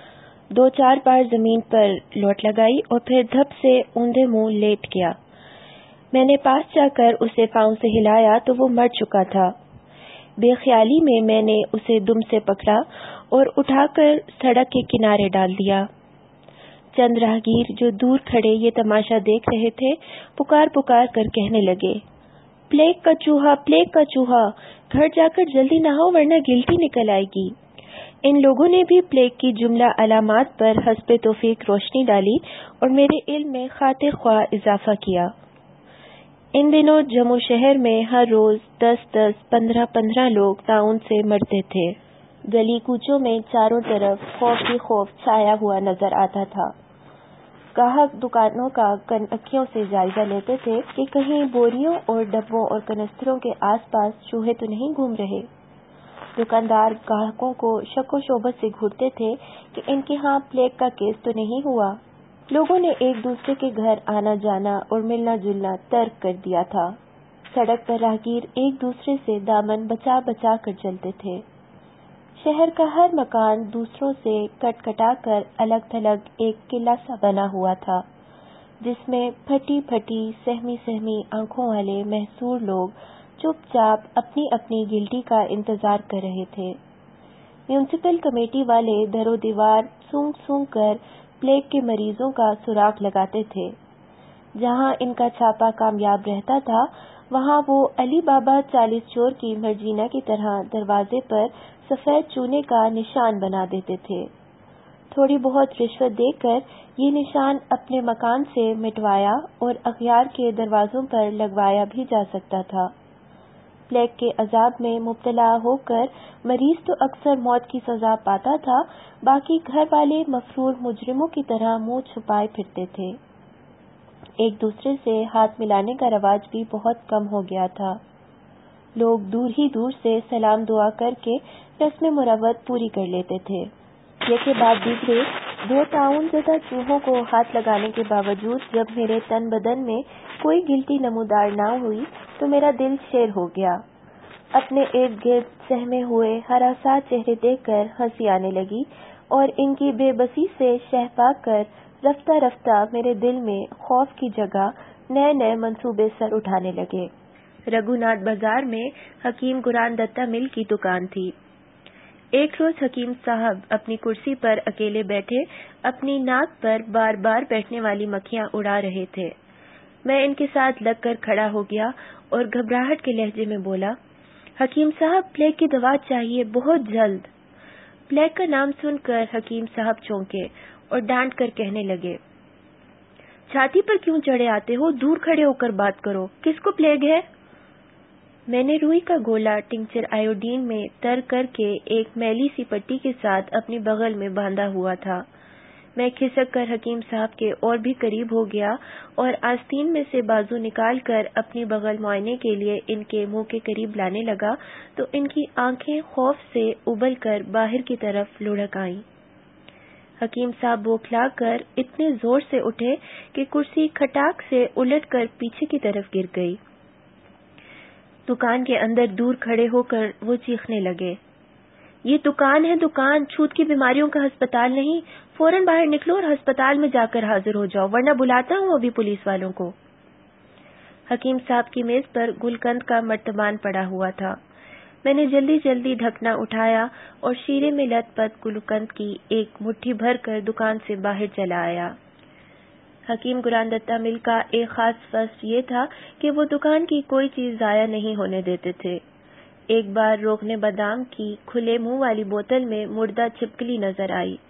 2-4 بار زمین پر لوٹ لگائی اور پھر دھپ سے اوندھے منہ لیٹ گیا۔ میں نے پاس جا کر اسے پاؤں سے ہلایا تو وہ مر چکا تھا۔ بے خیالی میں نے اسے دم سے پکڑا اور اٹھا کر سڑک کے کنارے ڈال دیا۔ چند راہگیر جو دور کھڑے یہ تماشا دیکھ رہے تھے پکار پکار کر کہنے لگے، پلیگ کا چوہا، پلیگ کا چوہا، گھر جا کر جلدی نہاؤ ورنہ گلٹی نکل آئے گی۔ ان لوگوں نے بھی پلیگ کی جملہ علامات پر حسب توفیق روشنی ڈالی اور میرے علم میں خاطر خواہ اضافہ کیا۔ ان دنوں جموں شہر میں ہر روز 10-10، 15-15 لوگ طاعون سے مرتے تھے۔ گلی کوچوں میں چاروں طرف خوف ہی خوف چھایا ہوا نظر آتا تھا۔ گاہک دکانوں کا کنکھیوں سے جائزہ لیتے تھے کہ کہیں بوریوں اور ڈبوں اور کنستروں کے آس پاس چوہے تو نہیں گھوم رہے۔ دکاندار گاہکوں کو شک و شبہت سے گھورتے تھے کہ ان کے ہاں پلیگ کا کیس تو نہیں ہوا۔ لوگوں نے ایک دوسرے کے گھر آنا جانا اور ملنا جلنا ترک کر دیا تھا۔ سڑک پر راہگیر ایک دوسرے سے دامن بچا بچا کر چلتے تھے۔ شہر کا ہر مکان دوسروں سے کٹ کٹا کر الگ تھلگ ایک قلعہ سا بنا ہوا تھا، جس میں پھٹی پھٹی سہمی سہمی آنکھوں والے محصور لوگ چپ چاپ اپنی اپنی گلٹی کا انتظار کر رہے تھے۔ میونسپل کمیٹی والے در و دیوار سونگ سونگ کر پلیگ کے مریضوں کا سراغ لگاتے تھے۔ جہاں ان کا چھاپا کامیاب رہتا تھا وہاں وہ علی بابا 40 چور کی مرجینا کی طرح دروازے پر سفید چونے کا نشان بنا دیتے تھے۔ تھوڑی بہت رشوت دے کر یہ نشان اپنے مکان سے مٹوایا اور اغیار کے دروازوں پر لگوایا بھی جا سکتا تھا۔ پلیگ کے عذاب میں مبتلا ہو کر مریض تو اکثر موت کی سزا پاتا تھا، باقی گھر والے مفرور مجرموں کی طرح منہ چھپائے پھرتے تھے۔ ایک دوسرے سے ہاتھ ملانے کا رواج بھی بہت کم ہو گیا تھا۔ لوگ دور ہی دور سے سلام دعا کر کے رسم مروت پوری کر لیتے تھے۔ یکے بعد دیگرے 2 طاعون زدہ چوہوں کو ہاتھ لگانے کے باوجود جب میرے تن بدن میں کوئی گلٹی نمودار نہ ہوئی تو میرا دل شیر ہو گیا۔ اپنے ارد گرد سہمے ہوئے ہراساں چہرے دیکھ کر ہنسی آنے لگی اور ان کی بے بسی سے شہ پا کر رفتہ رفتہ میرے دل میں خوف کی جگہ نئے نئے منصوبے سر اٹھانے لگے۔ رگھوناتھ بازار میں حکیم گران دتا مل کی دکان تھی۔ ایک روز حکیم صاحب اپنی کرسی پر اکیلے بیٹھے اپنی ناک پر بار بار بیٹھنے والی مکھیاں اڑا رہے تھے۔ میں ان کے ساتھ لگ کر کھڑا ہو گیا اور گھبراہٹ کے لہجے میں بولا، حکیم صاحب پلیگ کی دوا چاہیے بہت جلد۔ پلیگ کا نام سن کر حکیم صاحب چونکے اور ڈانٹ کر کہنے لگے، چھاتی پر کیوں چڑھے آتے ہو؟ دور کھڑے ہو کر بات کرو، کس کو پلیگ ہے؟ میں نے روئی کا گولا ٹنکچر آیوڈین میں تر کر کے ایک میلی سی پٹی کے ساتھ اپنی بغل میں باندھا ہوا تھا۔ میں کھسک کر حکیم صاحب کے اور بھی قریب ہو گیا اور آستین میں سے بازو نکال کر اپنی بغل معائنے کے لیے ان کے منہ کے قریب لانے لگا تو ان کی آنکھیں خوف سے ابل کر باہر کی طرف لڑھک آئیں۔ حکیم صاحب بوکھلا کر اتنے زور سے اٹھے کہ کرسی کھٹاک سے الٹ کر پیچھے کی طرف گر گئی۔ دکان کے اندر دور کھڑے ہو کر وہ چیخنے لگے، یہ دکان ہے دکان، چھوت کی بیماریوں کا ہسپتال نہیں، فوراً باہر نکلو اور ہسپتال میں جا کر حاضر ہو جاؤ ورنہ بلاتا ہوں ابھی پولیس والوں کو۔ حکیم صاحب کی میز پر گلقند کا مرتبان پڑا ہوا تھا۔ میں نے جلدی جلدی ڈھکنا اٹھایا اور شیرے میں لت پت گلقند کی ایک مٹھی بھر کر دکان سے باہر چلا آیا۔ حکیم گران دتا مل کا ایک خاص فصل یہ تھا کہ وہ دکان کی کوئی چیز ضائع نہیں ہونے دیتے تھے۔ ایک بار روغن بادام کی کھلے منہ والی بوتل میں مردہ چھپکلی نظر آئی۔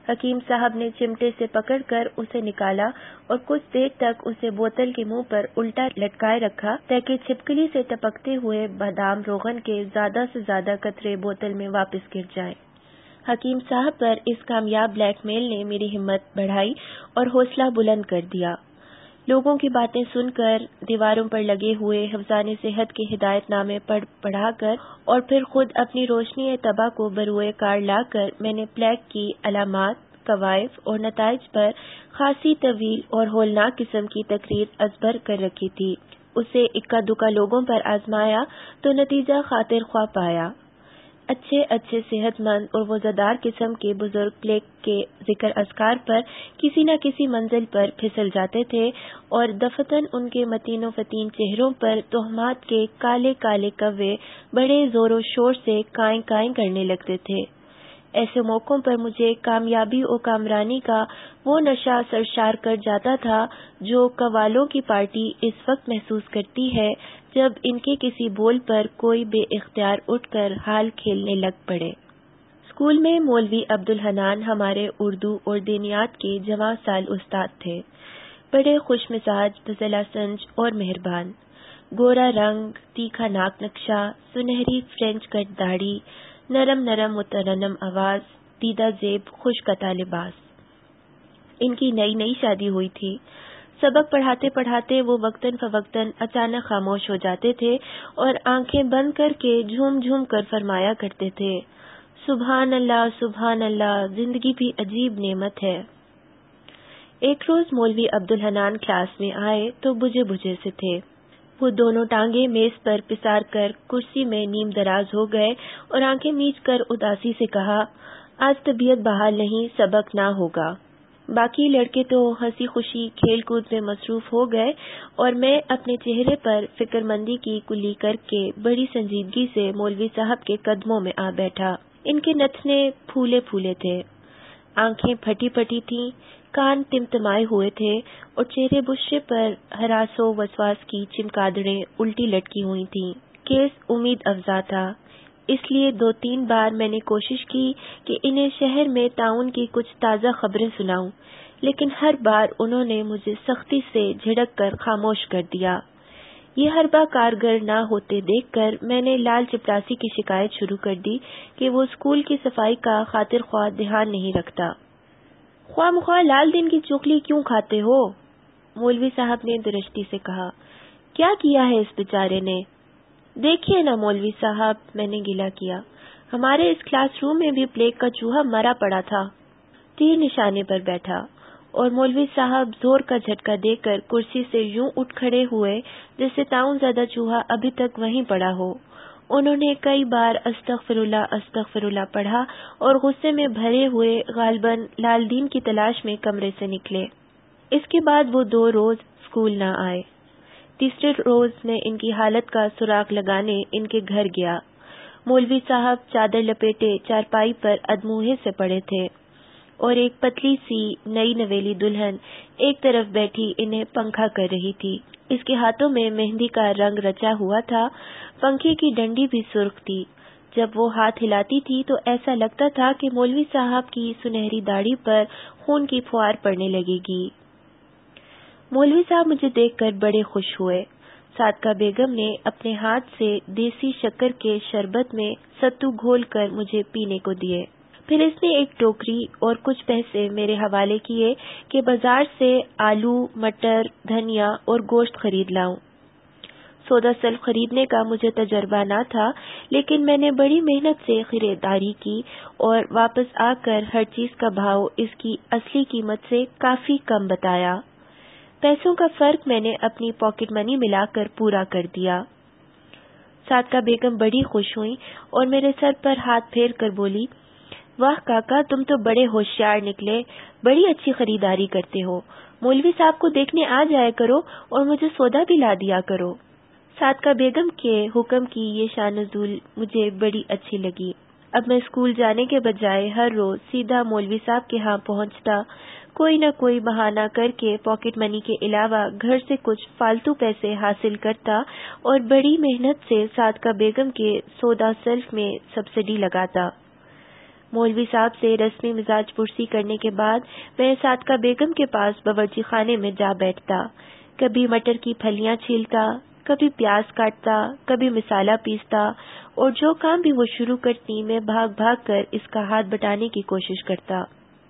حکیم صاحب نے چمٹے سے پکڑ کر اسے نکالا اور کچھ دیر تک اسے بوتل کے منہ پر الٹا لٹکائے رکھا تاکہ چھپکلی سے ٹپکتے ہوئے بادام روغن کے زیادہ سے زیادہ قطرے بوتل میں واپس گر جائیں۔ حکیم صاحب پر اس کامیاب بلیک میل نے میری ہمت بڑھائی اور حوصلہ بلند کر دیا۔ لوگوں کی باتیں سن کر، دیواروں پر لگے ہوئے حفظان صحت کے ہدایت نامے پڑھا کر اور پھر خود اپنی روشنی طبع کو بروئے کار لا کر میں نے پلیگ کی علامات، کوائف اور نتائج پر خاصی طویل اور ہولناک قسم کی تقریر ازبر کر رکھی تھی۔ اسے اکا دکا لوگوں پر آزمایا تو نتیجہ خاطر خواہ پایا۔ اچھے صحت مند اور وزادار قسم کے بزرگ پلیگ کے ذکر اذکار پر کسی نہ کسی منزل پر پھسل جاتے تھے اور دفتن ان کے متین و فتین چہروں پر تہمات کے کالے کالے کوے بڑے زور و شور سے کائیں کائیں کرنے لگتے تھے۔ ایسے موقعوں پر مجھے کامیابی و کامرانی کا وہ نشہ سرشار کر جاتا تھا جو قوالوں کی پارٹی اس وقت محسوس کرتی ہے جب ان کے کسی بول پر کوئی بے اختیار اٹھ کر حال کھیلنے لگ پڑے۔ اسکول میں مولوی عبدالحنان ہمارے اردو اور دینیات کے جواں سال استاد تھے۔ بڑے خوش مزاج، بزلہ سنج اور مہربان، گورا رنگ، تیکھا ناک نقشہ، سنہری فرینچ کٹ داڑھی، نرم مترنم آواز، دیدہ زیب خوش قطع لباس۔ ان کی نئی شادی ہوئی تھی۔ سبق پڑھاتے پڑھاتے وہ وقتاً فوقتاً اچانک خاموش ہو جاتے تھے اور آنکھیں بند کر کے جھوم کر فرمایا کرتے تھے، سبحان اللہ، زندگی بھی عجیب نعمت ہے۔ ایک روز مولوی عبدالحنان کلاس میں آئے تو بجھے سے تھے۔ وہ دونوں ٹانگیں میز پر پسار کر کرسی میں نیم دراز ہو گئے اور آنکھیں میچ کر اداسی سے کہا، آج طبیعت بحال نہیں، سبق نہ ہوگا۔ باقی لڑکے تو ہنسی خوشی کھیل کود میں مصروف ہو گئے اور میں اپنے چہرے پر فکر مندی کی کلی کر کے بڑی سنجیدگی سے مولوی صاحب کے قدموں میں آ بیٹھا۔ ان کے نتنے پھولے تھے، آنکھیں پھٹی تھیں، کان تمتمائے ہوئے تھے اور چہرے بشرے پر ہراس و وسواس کی چمکادڑیں الٹی لٹکی ہوئی تھیں۔ کیس امید افزا تھا، اس لیے 2-3 بار میں نے کوشش کی کہ انہیں شہر میں تعاون کی کچھ تازہ خبریں سناؤں، لیکن ہر بار انہوں نے مجھے سختی سے جھڑک کر خاموش کر دیا۔ یہ حربہ کارگر نہ ہوتے دیکھ کر میں نے لال چپراسی کی شکایت شروع کر دی کہ وہ اسکول کی صفائی کا خاطر خواہ دھیان نہیں رکھتا۔ خواہ مخواہ لال دن کی چغلی کیوں کھاتے ہو؟ مولوی صاحب نے درشتی سے کہا۔ کیا کیا ہے اس بیچارے نے؟ دیکھیے نا مولوی صاحب، میں نے گلہ کیا، ہمارے اس کلاس روم میں بھی پلیگ کا چوہا مرا پڑا تھا۔ تیر نشانے پر بیٹھا اور مولوی صاحب زور کا جھٹکا دے کر کرسی سے یوں اٹھ کھڑے ہوئے جیسے تعاون زدہ چوہا ابھی تک وہیں پڑا ہو۔ انہوں نے کئی بار استغفر اللہ پڑھا اور غصے میں بھرے ہوئے غالباً لال دین کی تلاش میں کمرے سے نکلے۔ اس کے بعد وہ 2 روز اسکول نہ آئے۔ تیسرے روز میں ان کی حالت کا سراغ لگانے ان کے گھر گیا۔ مولوی صاحب چادر لپیٹے چارپائی پر ادموہے سے پڑے تھے اور ایک پتلی سی نئی نویلی دلہن ایک طرف بیٹھی انہیں پنکھا کر رہی تھی۔ اس کے ہاتھوں میں مہندی کا رنگ رچا ہوا تھا، پنکھے کی ڈنڈی بھی سرخ تھی۔ جب وہ ہاتھ ہلاتی تھی تو ایسا لگتا تھا کہ مولوی صاحب کی سنہری داڑھی پر خون کی پھوار پڑنے لگے گی۔ مولوی صاحب مجھے دیکھ کر بڑے خوش ہوئے۔ صادقہ بیگم نے اپنے ہاتھ سے دیسی شکر کے شربت میں ستو گھول کر مجھے پینے کو دیے۔ پھر اس نے ایک ٹوکری اور کچھ پیسے میرے حوالے کیے کہ بازار سے آلو، مٹر، دھنیا اور گوشت خرید لاؤں۔ سودا سلف خریدنے کا مجھے تجربہ نہ تھا، لیکن میں نے بڑی محنت سے خریداری کی اور واپس آ کر ہر چیز کا بھاؤ اس کی اصلی قیمت سے کافی کم بتایا۔ پیسوں کا فرق میں نے اپنی پاکٹ منی ملا کر پورا کر دیا۔ صادقہ بیگم بڑی خوش ہوئی اور میرے سر پر ہاتھ پھیر کر بولی، واہ کاکا، تم تو بڑے ہوشیار نکلے، بڑی اچھی خریداری کرتے ہو۔ مولوی صاحب کو دیکھنے آ جایا کرو اور مجھے سودا بھی لا دیا کرو۔ صادقہ بیگم کے حکم کی یہ شان نزول مجھے بڑی اچھی لگی۔ اب میں اسکول جانے کے بجائے ہر روز سیدھا مولوی صاحب کے ہاں پہنچتا، کوئی نہ کوئی بہانہ کر کے پاکٹ منی کے علاوہ گھر سے کچھ فالتو پیسے حاصل کرتا اور بڑی محنت سے صادقہ بیگم کے سودا سلف میں سبسڈی لگاتا۔ مولوی صاحب سے رسمی مزاج پرسی کرنے کے بعد میں صادقہ بیگم کے پاس باورچی خانے میں جا بیٹھتا. کبھی مٹر کی پھلیاں چھیلتا، کبھی پیاز کاٹتا، کبھی مسالہ پیستا، اور جو کام بھی وہ شروع کرتی میں بھاگ بھاگ کر اس کا ہاتھ بٹانے کی کوشش کرتا.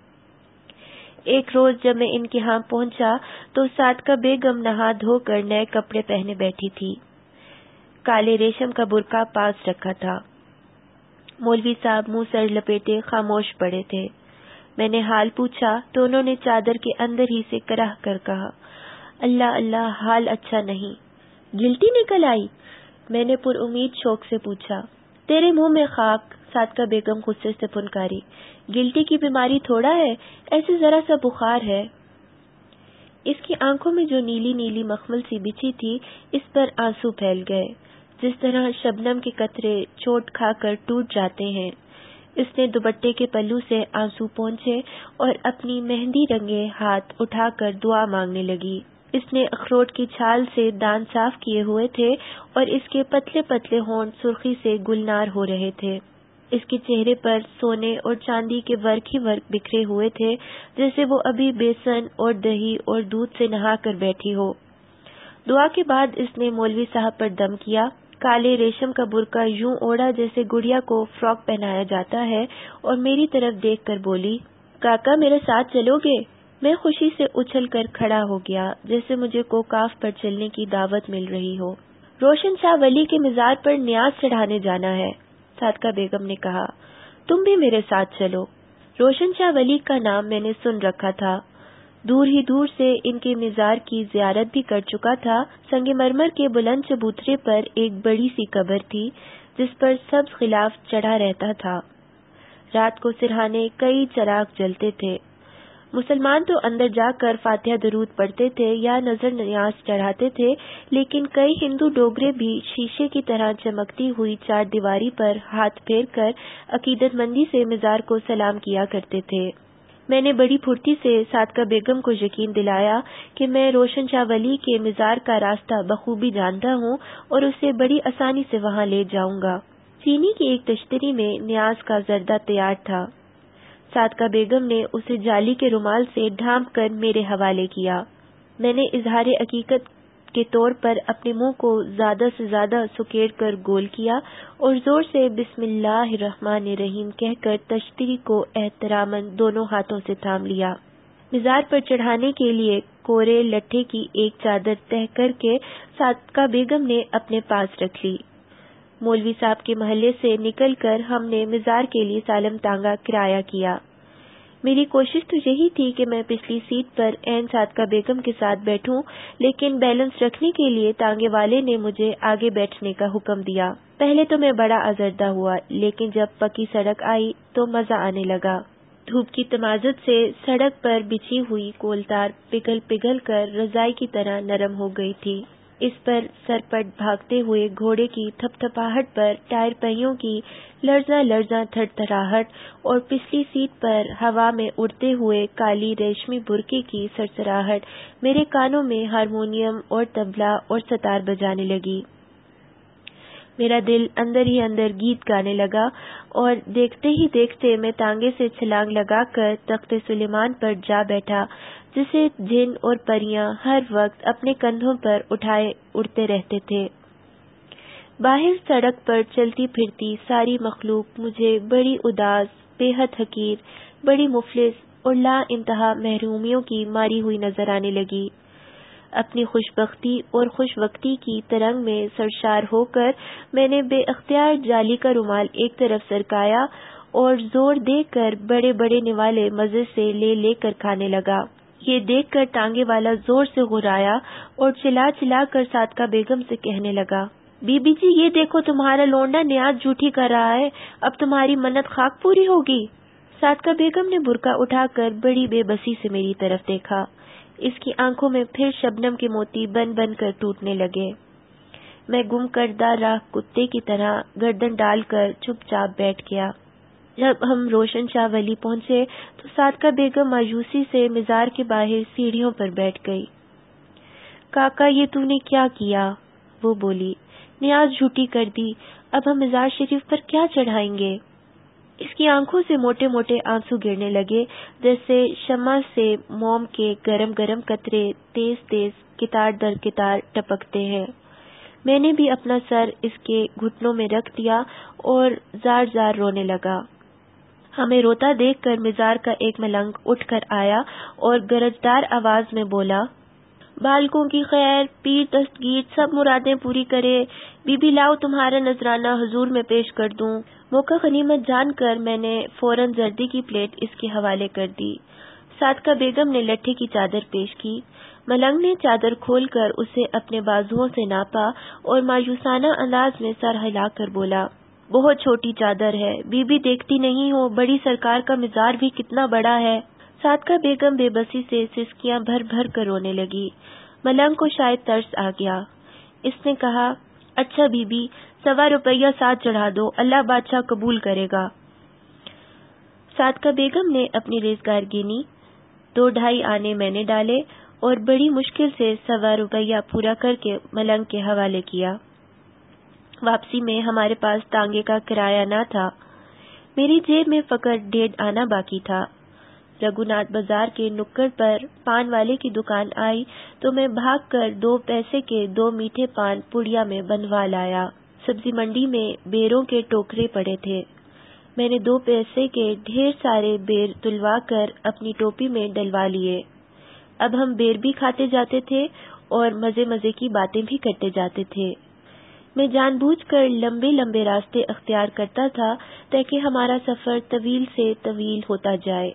ایک روز جب میں ان کے ہاں پہنچا تو صادقہ بیگم نہا دھو کر نئے کپڑے پہنے بیٹھی تھی. کالے ریشم کا برقع پاس رکھا تھا. مولوی صاحب منہ سر لپیٹے خاموش پڑے تھے. میں نے حال پوچھا تو انہوں نے چادر کے اندر ہی سے کراہ کر کہا، اللہ اللہ، حال اچھا نہیں. گلٹی نکل آئی؟ میں نے پر امید شوق سے پوچھا. تیرے منہ میں خاک، صادقہ بیگم غصے سے پھنکاری. گلٹی کی بیماری تھوڑا ہے، ایسے ذرا سا بخار ہے. اس کی آنکھوں میں جو نیلی نیلی مخمل سی بچھی تھی اس پر آنسو پھیل گئے، جس طرح شبنم کے قطرے چوٹ کھا کر ٹوٹ جاتے ہیں. اس نے دوپٹے کے پلو سے آنسو پونچھے اور اپنی مہندی رنگے ہاتھ اٹھا کر دعا مانگنے لگی. اس نے اخروٹ کی چھال سے دانت صاف کیے ہوئے تھے اور اس کے پتلے پتلے ہونٹ سرخی سے گلنار ہو رہے تھے. اس کے چہرے پر سونے اور چاندی کے ورق ہی ورق بکھرے ہوئے تھے، جیسے وہ ابھی بیسن اور دہی اور دودھ سے نہا کر بیٹھی ہو. دعا کے بعد اس نے مولوی صاحب پر دم کیا. کالے ریشم کا برقع یوں اوڑا جیسے گڑیا کو فراک پہنایا جاتا ہے، اور میری طرف دیکھ کر بولی، کاکا میرے ساتھ چلو گے؟ میں خوشی سے اچھل کر کھڑا ہو گیا، جیسے مجھے کوکاف پر چلنے کی دعوت مل رہی ہو. روشن شاہ ولی کے مزار پر نیاز چڑھانے جانا ہے، صادقہ بیگم نے کہا. تم بھی میرے ساتھ چلو. روشن شاہ ولی کا نام میں نے سن رکھا تھا، دور ہی دور سے ان کے مزار کی زیارت بھی کر چکا تھا. سنگ مرمر کے بلند چبوترے پر ایک بڑی سی قبر تھی جس پر سبز خلاف چڑھا رہتا تھا. رات کو سرہانے کئی چراغ جلتے تھے. مسلمان تو اندر جا کر فاتحہ درود پڑھتے تھے یا نظر نیاز چڑھاتے تھے، لیکن کئی ہندو ڈوگرے بھی شیشے کی طرح چمکتی ہوئی چار دیواری پر ہاتھ پھیر کر عقیدت مندی سے مزار کو سلام کیا کرتے تھے. میں نے بڑی پھرتی سے صادقہ بیگم کو یقین دلایا کہ میں روشن شاہ ولی کے مزار کا راستہ بخوبی جانتا ہوں اور اسے بڑی آسانی سے وہاں لے جاؤں گا. چینی کی ایک تشتری میں نیاز کا زردہ تیار تھا. صادقہ بیگم نے اسے جالی کے رومال سے ڈھانپ کر میرے حوالے کیا. میں نے اظہار عقیقت کے طور پر اپنے منہ کو زیادہ سے زیادہ سکیڑ کر گول کیا اور زور سے بسم اللہ الرحمن الرحیم کہہ کر تشتری کو احتراماً دونوں ہاتھوں سے تھام لیا. مزار پر چڑھانے کے لیے کورے لٹھے کی ایک چادر تہہ کر کے صادقہ بیگم نے اپنے پاس رکھ لی. مولوی صاحب کے محلے سے نکل کر ہم نے مزار کے لیے سالم ٹانگا کرایہ کیا. میری کوشش تو یہی تھی کہ میں پچھلی سیٹ پر عین صادقہ بیگم کے ساتھ بیٹھوں، لیکن بیلنس رکھنے کے لیے ٹانگے والے نے مجھے آگے بیٹھنے کا حکم دیا. پہلے تو میں بڑا آزردہ ہوا، لیکن جب پکی سڑک آئی تو مزہ آنے لگا. دھوپ کی تمازت سے سڑک پر بچھی ہوئی کولتار پگھل پگھل کر رضائی کی طرح نرم ہو گئی تھی. اس پر سرپٹ بھاگتے ہوئے گھوڑے کی تھپ تھپاہٹ پر ٹائر پہیوں کی لرزاں لرزاں تھر تھراہٹ اور پچھلی سیٹ پر ہوا میں اڑتے ہوئے کالی ریشمی برقعے کی سرسراہٹ میرے کانوں میں ہارمونیم اور طبلہ اور ستار بجانے لگی. میرا دل اندر ہی اندر گیت گانے لگا اور دیکھتے ہی دیکھتے میں ٹانگے سے چھلانگ لگا کر تخت سلیمان پر جا بیٹھا، جسے جن اور پریاں ہر وقت اپنے کندھوں پر اٹھائے اڑتے رہتے تھے. باہر سڑک پر چلتی پھرتی ساری مخلوق مجھے بڑی اداس، بے حد حقیر، بڑی مفلس اور لا انتہا محرومیوں کی ماری ہوئی نظر آنے لگی. اپنی خوش بختی اور خوش وقتی کی ترنگ میں سرشار ہو کر میں نے بے اختیار جالی کا رومال ایک طرف سرکایا اور زور دے کر بڑے بڑے نوالے مزے سے لے لے کر کھانے لگا. یہ دیکھ کر ٹانگے والا زور سے غرایا اور چلا چلا کر صادقہ بیگم سے کہنے لگا، بی بی جی یہ دیکھو تمہارا لونڈا نیاز جھوٹی کر رہا ہے، اب تمہاری منت خاک پوری ہوگی. صادقہ بیگم نے برقع اٹھا کر بڑی بے بسی سے میری طرف دیکھا. اس کی آنکھوں میں پھر شبنم کے موتی بن بن کر ٹوٹنے لگے. میں گم کردہ راہ کتے کی طرح گردن ڈال کر چپ چاپ بیٹھ گیا. جب ہم روشن شاہ ولی پہنچے تو صادقہ بیگم مایوسی سے مزار کے باہر سیڑھیوں پر بیٹھ گئی. کاکا یہ تو نے کیا کیا؟ وہ بولی. نیاز جھوٹی کر دی، اب ہم مزار شریف پر کیا چڑھائیں گے؟ اس کی آنکھوں سے موٹے موٹے آنسو گرنے لگے، جیسے شمع سے موم کے گرم گرم قطرے تیز تیز قطار در قطار ٹپکتے ہیں۔ میں نے بھی اپنا سر اس کے گھٹنوں میں رکھ دیا اور زار زار رونے لگا۔ ہمیں روتا دیکھ کر مزار کا ایک ملنگ اٹھ کر آیا اور گرجدار آواز میں بولا، بالکوں کی خیر، پیر دستگیر سب مرادیں پوری کرے، بی بی لاؤ تمہارا نذرانہ حضور میں پیش کر دوں۔ موقع غنیمت جان کر میں نے فوراً زردی کی پلیٹ اس کے حوالے کر دی۔ صادقہ بیگم نے لٹھے کی چادر پیش کی۔ ملنگ نے چادر کھول کر اسے اپنے بازوؤں سے ناپا اور مایوسانہ انداز میں سر ہلا کر بولا، بہت چھوٹی چادر ہے، بی بی دیکھتی نہیں ہو بڑی سرکار کا مزار بھی کتنا بڑا ہے۔ صادقہ بیگم بے بسی سے سسکیاں بھر بھر کر رونے لگی۔ ملنگ کو شاید ترس آ گیا۔ اس نے کہا، اچھا بی بی، 1.25 روپیہ ساتھ چڑھا دو، اللہ بادشاہ قبول کرے گا۔ صادقہ بیگم نے اپنی ریزگار گینی، 2-2.5 آنے میں نے ڈالے اور بڑی مشکل سے 1.25 روپیہ پورا کر کے ملنگ کے حوالے کیا۔ واپسی میں ہمارے پاس تانگے کا کرایہ نہ تھا۔ میری جیب میں فقط 1.5 آنا باقی تھا۔ رگھوناتھ بازار کے نکڑ پر پان والے کی دکان آئی تو میں بھاگ کر 2 پیسے کے 2 میٹھے پان پڑیا میں بنوا لایا۔ سبزی منڈی میں بیروں کے ٹوکرے پڑے تھے۔ میں نے 2 پیسے کے ڈھیر سارے بیر تلوا کر اپنی ٹوپی میں ڈلوا لیے۔ اب ہم بیر بھی کھاتے جاتے تھے اور مزے مزے کی باتیں بھی کرتے جاتے تھے۔ میں جان بوجھ کر لمبے لمبے راستے اختیار کرتا تھا تاکہ ہمارا سفر طویل سے طویل ہوتا جائے۔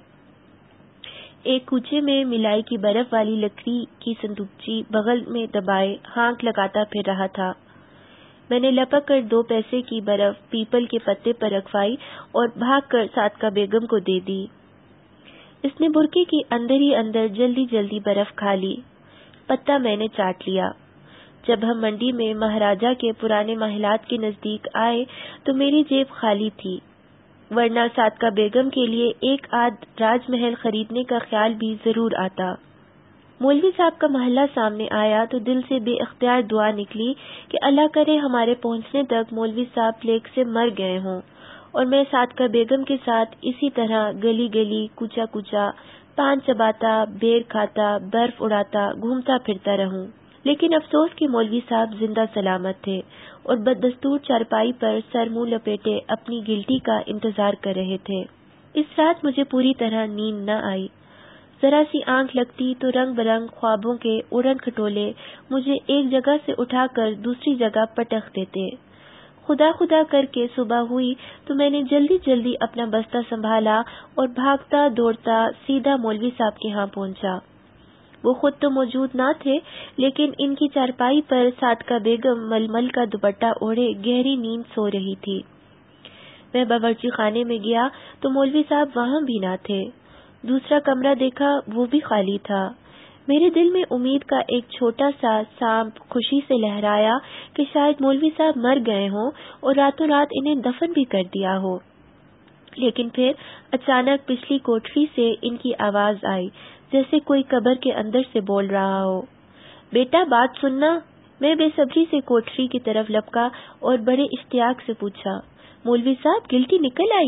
ایک کوچے میں ملائی کی برف والی لکڑی کی صندوقچی بغل میں دبائے ہانک لگاتا پھر رہا تھا۔ میں نے لپک کر 2 پیسے کی برف پیپل کے پتے پر رکھوائی اور بھاگ کر صادقہ بیگم کو دے دی۔ اس نے برقعے کی اندر ہی اندر جلدی جلدی برف کھا لی۔ پتا میں نے چاٹ لیا۔ جب ہم منڈی میں مہاراجہ کے پرانے محلات کے نزدیک آئے تو میری جیب خالی تھی، ورنہ صادقہ بیگم کے لیے ایک آدھ راج محل خریدنے کا خیال بھی ضرور آتا۔ مولوی صاحب کا محلہ سامنے آیا تو دل سے بے اختیار دعا نکلی کہ اللہ کرے ہمارے پہنچنے تک مولوی صاحب پلیگ سے مر گئے ہوں اور میں صادقہ بیگم کے ساتھ اسی طرح گلی گلی کوچا کوچا پان چباتا، بیر کھاتا، برف اڑاتا، گھومتا پھرتا رہوں۔ لیکن افسوس کہ مولوی صاحب زندہ سلامت تھے اور بددستور چارپائی پر سر منہ لپیٹے اپنی گلٹی کا انتظار کر رہے تھے۔ اس رات مجھے پوری طرح نیند نہ آئی۔ ذرا سی آنکھ لگتی تو رنگ برنگ خوابوں کے اڑن کھٹولے مجھے ایک جگہ سے اٹھا کر دوسری جگہ پٹخ دیتے۔ خدا خدا کر کے صبح ہوئی تو میں نے جلدی جلدی اپنا بستہ سنبھالا اور بھاگتا دوڑتا سیدھا مولوی صاحب کے ہاں پہنچا۔ وہ خود تو موجود نہ تھے، لیکن ان کی چارپائی پر صادقہ بیگم ململ کا دوپٹہ اوڑھے گہری نیند سو رہی تھی۔ میں باورچی خانے میں گیا تو مولوی صاحب وہاں بھی نہ تھے۔ دوسرا کمرہ دیکھا، وہ بھی خالی تھا۔ میرے دل میں امید کا ایک چھوٹا سا سانپ خوشی سے لہرایا کہ شاید مولوی صاحب مر گئے ہوں اور راتوں رات انہیں دفن بھی کر دیا ہو۔ لیکن پھر اچانک پچھلی کوٹری سے ان کی آواز آئی، جیسے کوئی قبر کے اندر سے بول رہا ہو، بیٹا بات سننا۔ میں بے صبری سے کوٹری کی طرف لپکا اور بڑے اشتیاق سے پوچھا، مولوی صاحب گلٹی نکل آئی؟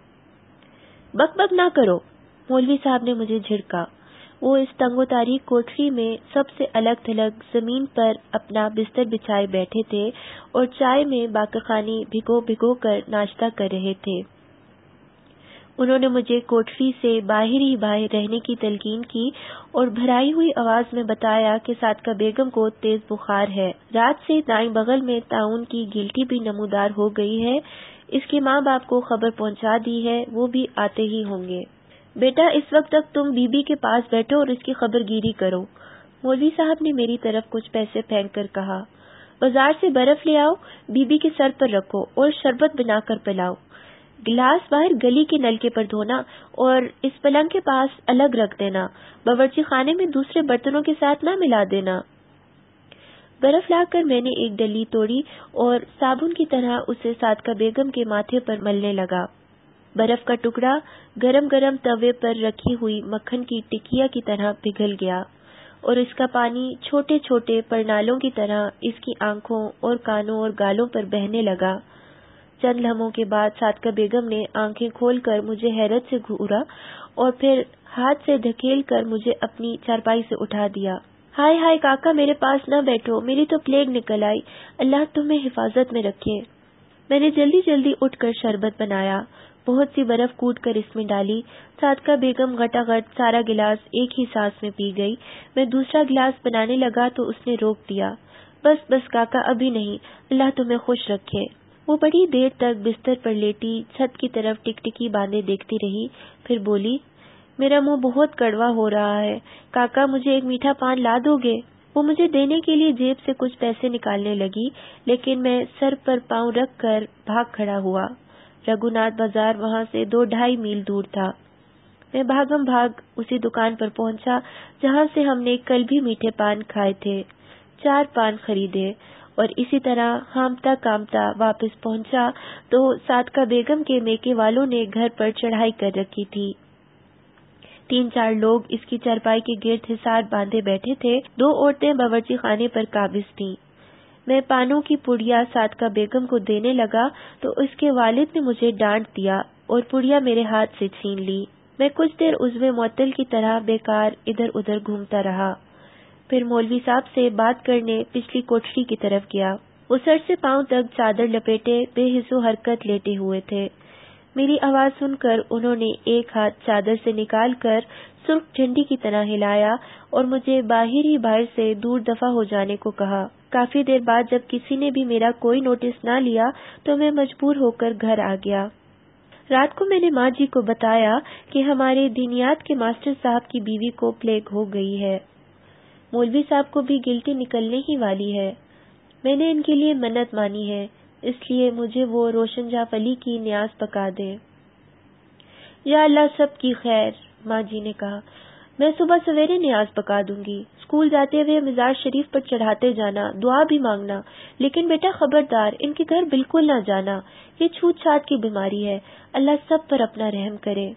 بک بک نہ کرو، مولوی صاحب نے مجھے جھڑکا۔ وہ اس تنگ و تاریک کوٹری میں سب سے الگ تھلگ زمین پر اپنا بستر بچھائے بیٹھے تھے اور چائے میں باقر خانی بھگو بھگو کر ناشتہ کر رہے تھے۔ انہوں نے مجھے کوٹری سے باہر ہی باہر رہنے کی تلقین کی اور بھرائی ہوئی آواز میں بتایا کہ صادقہ بیگم کو تیز بخار ہے، رات سے دائیں بغل میں طاعون کی گلٹی بھی نمودار ہو گئی ہے، اس کے ماں باپ کو خبر پہنچا دی ہے، وہ بھی آتے ہی ہوں گے۔ بیٹا اس وقت تک تم بی بی کے پاس بیٹھو اور اس کی خبر گیری کرو، مولوی صاحب نے میری طرف کچھ پیسے پھینک کر کہا۔ بازار سے برف لے آؤ، بی بی کے سر پر رکھو اور شربت بنا کر پلاؤ۔ گلاس باہر گلی کے نلکے پر دھونا اور اس پلنگ کے پاس الگ رکھ دینا، باورچی خانے میں دوسرے برتنوں کے ساتھ نہ ملا دینا۔ برف لا کر میں نے ایک ڈلی توڑی اور صابن کی طرح اسے صادقہ بیگم کے ماتھے پر ملنے لگا۔ برف کا ٹکڑا گرم گرم توے پر رکھی ہوئی مکھن کی ٹکیا کی طرح پگھل گیا اور اس کا پانی چھوٹے چھوٹے پرنالوں کی طرح اس کی آنکھوں اور کانوں اور گالوں پر بہنے لگا۔ چند لمحوں کے بعد صادقہ بیگم نے آنکھیں کھول کر مجھے حیرت سے گھورا اور پھر ہاتھ سے دھکیل کر مجھے اپنی چارپائی سے اٹھا دیا۔ ہائے ہائے کاکا، میرے پاس نہ بیٹھو، میری تو پلیگ نکل آئی، اللہ تمہیں حفاظت میں رکھے۔ میں نے جلدی جلدی اٹھ کر شربت بنایا، بہت سی برف کوٹ کر اس میں ڈالی۔ صادقہ بیگم گھٹا گھٹ سارا گلاس ایک ہی سانس میں پی گئی۔ میں دوسرا گلاس بنانے لگا تو اس نے روک دیا۔ بس بس کاکا، ابھی نہیں، اللہ تمہیں خوش رکھے۔ وہ بڑی دیر تک بستر پر لیٹی چھت کی طرف ٹکٹکی باندھے دیکھتی رہی، پھر بولی، میرا منہ بہت کڑوا ہو رہا ہے، کاکا مجھے ایک میٹھا پان لا دو گے؟ وہ مجھے دینے کے لیے جیب سے کچھ پیسے نکالنے لگی، لیکن میں سر پر پاؤں رکھ کر بھاگ کھڑا ہوا۔ رگھوناتھ بازار وہاں سے 2-2.5 میل دور تھا۔ میں بھاگم بھاگ اسی دکان پر پہنچا جہاں سے ہم نے کل بھی میٹھے پان کھائے تھے۔ 4 پان خریدے اور اسی طرح ہامتا کامتا واپس پہنچا تو صادقہ بیگم کے میکے والوں نے گھر پر چڑھائی کر رکھی تھی۔ 3-4 لوگ اس کی چارپائی کے گرد حصار باندھے بیٹھے تھے۔ 2 عورتیں باورچی خانے پر قابض تھیں۔ میں پانوں کی پڑیا صادقہ بیگم کو دینے لگا تو اس کے والد نے مجھے ڈانٹ دیا اور پڑیا میرے ہاتھ سے چھین لی۔ میں کچھ دیر عضو معطل کی طرح بیکار ادھر ادھر گھومتا رہا، پھر مولوی صاحب سے بات کرنے پچھلی کوٹھری کی طرف گیا۔ وہ سر سے پاؤں تک چادر لپیٹے بے حس و حرکت لیٹے ہوئے تھے۔ میری آواز سن کر انہوں نے ایک ہاتھ چادر سے نکال کر سرخ جھنڈی کی طرح ہلایا اور مجھے باہر سے دور دفع ہو جانے کو کہا۔ کافی دیر بعد جب کسی نے بھی میرا کوئی نوٹس نہ لیا تو میں مجبور ہو کر گھر آ گیا۔ رات کو میں نے ماں جی کو بتایا کہ ہمارے دینیات کے ماسٹر صاحب کی بیوی کو پلیگ ہو گئی ہے۔ مولوی صاحب کو بھی گلٹی نکلنے ہی والی ہے۔ میں نے ان کے لیے منت مانی ہے، اس لیے مجھے وہ روشن جاہ ولی کی نیاز پکا دیں۔ یا اللہ سب کی خیر، ماں جی نے کہا، میں صبح سویرے نیاز پکا دوں گی۔ اسکول جاتے ہوئے مزار شریف پر چڑھاتے جانا، دعا بھی مانگنا، لیکن بیٹا خبردار ان کے گھر بالکل نہ جانا، یہ چھوت چھات کی بیماری ہے، اللہ سب پر اپنا رحم کرے۔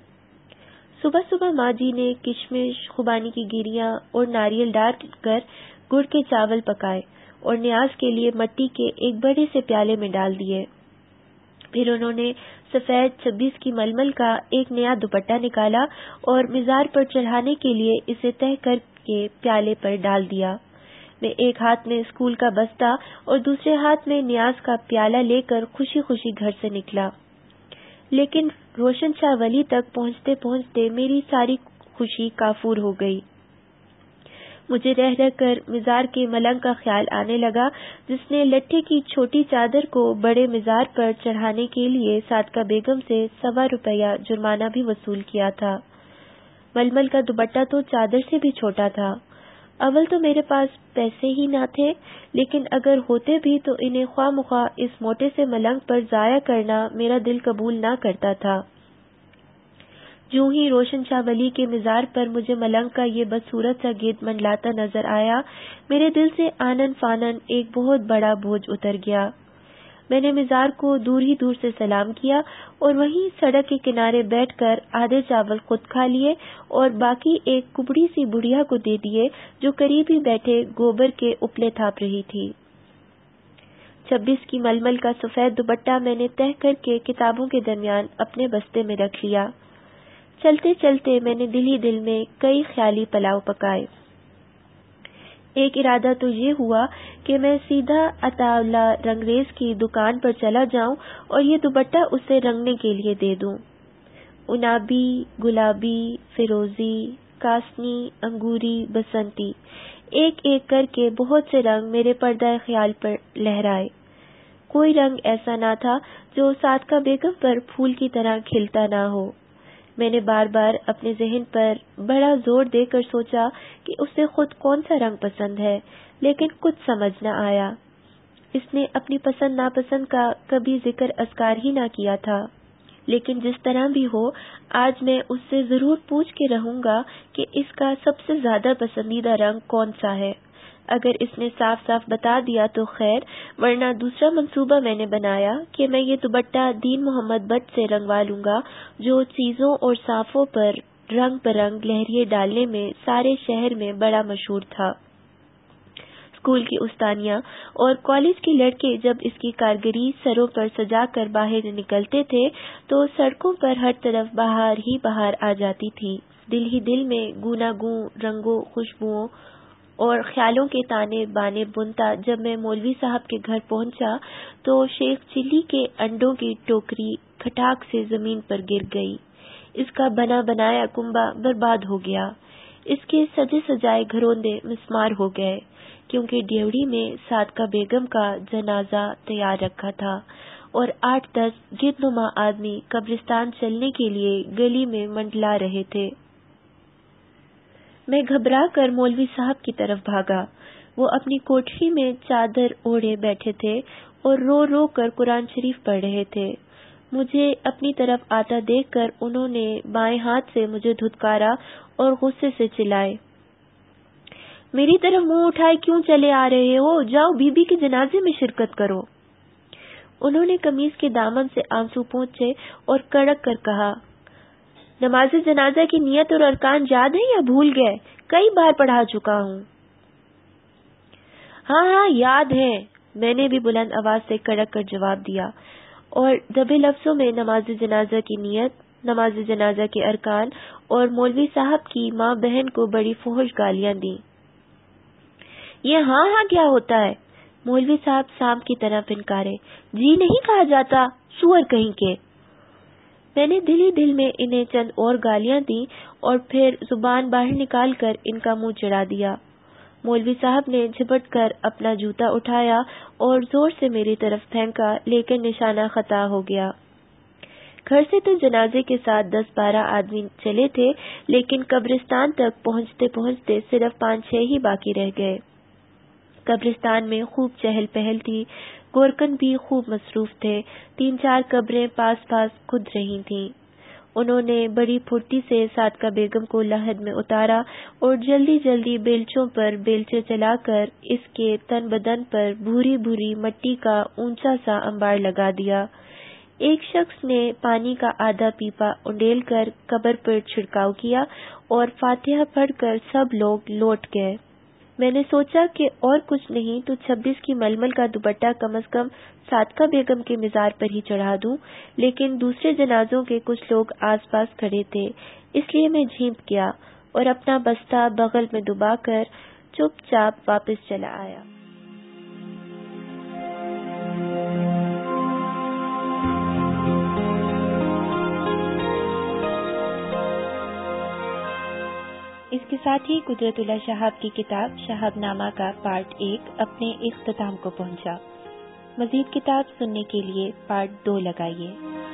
صبح صبح ماں جی نے کشمش، خوبانی کی گیریاں اور ناریل ڈال کر گڑ کے چاول پکائے اور نیاز کے لیے مٹی کے ایک بڑے سے پیالے میں ڈال دیے۔ پھر انہوں نے سفید 26 کی ململ کا ایک نیا دوپٹہ نکالا اور مزار پر چڑھانے کے لیے اسے تہہ کر کے پیالے پر ڈال دیا۔ میں ایک ہاتھ میں اسکول کا بستہ اور دوسرے ہاتھ میں نیاز کا پیالہ لے کر خوشی خوشی گھر سے نکلا، لیکن روشن شاہ ولی تک پہنچتے پہنچتے میری ساری خوشی کافور ہو گئی۔ مجھے رہ رہ کر مزار کے ملنگ کا خیال آنے لگا جس نے لٹھے کی چھوٹی چادر کو بڑے مزار پر چڑھانے کے لیے صادقہ بیگم سے 1.25 روپیہ جرمانہ بھی وصول کیا تھا۔ ململ کا دوپٹہ تو چادر سے بھی چھوٹا تھا۔ اول تو میرے پاس پیسے ہی نہ تھے، لیکن اگر ہوتے بھی تو انہیں خواہ مخواہ اس موٹے سے ملنگ پر ضائع کرنا میرا دل قبول نہ کرتا تھا۔ جو ہی روشن شاہ ولی کے مزار پر مجھے ملنگ کا یہ بدصورت سا گید منڈلاتا نظر آیا، میرے دل سے آنن فانن ایک بہت بڑا بوجھ اتر گیا۔ میں نے مزار کو دور ہی دور سے سلام کیا اور وہیں سڑک کے کنارے بیٹھ کر آدھے چاول خود کھا لیے اور باقی ایک کبڑی سی بڑھیا کو دے دیے جو قریب ہی بیٹھے گوبر کے اپلے تھاپ رہی تھی۔ 26 کی ململ کا سفید دوپٹہ میں نے تہہ کر کے کتابوں کے درمیان اپنے بستے میں رکھ لیا۔ چلتے چلتے میں نے دل ہی دل میں کئی خیالی پلاؤ پکائے۔ ایک ارادہ تو یہ ہوا کہ میں سیدھا عطا اللہ رنگریز کی دکان پر چلا جاؤں اور یہ دوپٹہ اسے رنگنے کے لیے دے دوں۔ انابی، گلابی، فیروزی، کاسنی، انگوری، بسنتی، ایک ایک کر کے بہت سے رنگ میرے پردہ خیال پر لہرائے۔ کوئی رنگ ایسا نہ تھا جو صادقہ بیگم پر پھول کی طرح کھلتا نہ ہو۔ میں نے بار بار اپنے ذہن پر بڑا زور دے کر سوچا کہ اسے خود کون سا رنگ پسند ہے، لیکن کچھ سمجھ نہ آیا۔ اس نے اپنی پسند ناپسند کا کبھی ذکر اذکار ہی نہ کیا تھا، لیکن جس طرح بھی ہو آج میں اس سے ضرور پوچھ کے رہوں گا کہ اس کا سب سے زیادہ پسندیدہ رنگ کون سا ہے۔ اگر اس نے صاف صاف بتا دیا تو خیر، ورنہ دوسرا منصوبہ میں نے بنایا کہ میں یہ دوپٹہ دین محمد بٹ سے رنگوا لوں گا جو چیزوں اور صافوں پر رنگ برنگ لہریے ڈالنے میں سارے شہر میں بڑا مشہور تھا۔ اسکول کی استانیاں اور کالج کے لڑکے جب اس کی کارگری سروں پر سجا کر باہر نکلتے تھے تو سڑکوں پر ہر طرف بہار ہی بہار آ جاتی تھی. دل ہی دل میں گوناگوں رنگوں خوشبوؤں اور خیالوں کے تانے بانے بنتا جب میں مولوی صاحب کے گھر پہنچا تو شیخ چلی کے انڈوں کی ٹوکری کھٹاک سے زمین پر گر گئی. اس کا بنا بنایا کنبا برباد ہو گیا. اس کے سجے سجائے گھروندے مسمار ہو گئے کیونکہ ڈیوڑی میں صادقہ بیگم کا جنازہ تیار رکھا تھا اور 8-10 گردنما آدمی قبرستان چلنے کے لیے گلی میں منڈلا رہے تھے. میں گھبرا کر مولوی صاحب کی طرف بھاگا. وہ اپنی کوٹری میں چادر اوڑھے بیٹھے تھے اور رو رو کر قرآن شریف پڑھ رہے تھے. مجھے اپنی طرف آتا دیکھ کر انہوں نے بائیں ہاتھ سے مجھے دھتکارا اور غصے سے چلائے. میری طرف منہ اٹھائے کیوں چلے آ رہے ہو؟ جاؤ بی بی کے جنازے میں شرکت کرو. انہوں نے قمیص کے دامن سے آنسو پونچھے اور کڑک کر کہا، نماز جنازہ کی نیت اور ارکان یاد ہیں یا بھول گئے؟ کئی بار پڑھا چکا ہوں. ہاں یاد ہے، میں نے بھی بلند آواز سے کڑک کر جواب دیا اور دبے لفظوں میں نماز جنازہ کی نیت، نماز جنازہ کے ارکان اور مولوی صاحب کی ماں بہن کو بڑی فحش گالیاں دیں. یہ ہاں کیا ہوتا ہے؟ مولوی صاحب سام کی طرح پھنکارے. جی نہیں کہا جاتا، سور کہیں کے. میں نے دل ہی دل میں انہیں چند اور گالیاں دیں اور پھر زبان باہر نکال کر ان کا منہ چڑھا دیا. مولوی صاحب نے جھپٹ کر اپنا جوتا اٹھایا اور زور سے میری طرف پھینکا لیکن نشانہ خطا ہو گیا. گھر سے تو جنازے کے ساتھ 10-12 آدمی چلے تھے لیکن قبرستان تک پہنچتے پہنچتے صرف 5-6 ہی باقی رہ گئے. قبرستان میں خوب چہل پہل تھی. گورکن بھی خوب مصروف تھے. 3-4 قبریں پاس پاس کھد رہی تھیں. انہوں نے بڑی پھرتی سے صادقہ بیگم کو لحد میں اتارا اور جلدی جلدی بیلچوں پر بیلچے چلا کر اس کے تن بدن پر بھوری بھوری مٹی کا اونچا سا انبار لگا دیا. ایک شخص نے پانی کا آدھا پیپا انڈیل کر قبر پر چھڑکاؤ کیا اور فاتحہ پڑھ کر سب لوگ لوٹ گئے. میں نے سوچا کہ اور کچھ نہیں تو 26 کی ململ کا دوپٹہ کم از کم صادقہ بیگم کے مزار پر ہی چڑھا دوں، لیکن دوسرے جنازوں کے کچھ لوگ آس پاس کھڑے تھے اس لیے میں جھینپ گیا اور اپنا بستہ بغل میں دبا کر چپ چاپ واپس چلا آیا. اس کے ساتھ ہی قدرت اللہ شہاب کی کتاب شہاب نامہ کا پارٹ 1 اپنے اختتام کو پہنچا. مزید کتاب سننے کے لیے پارٹ 2 لگائیے.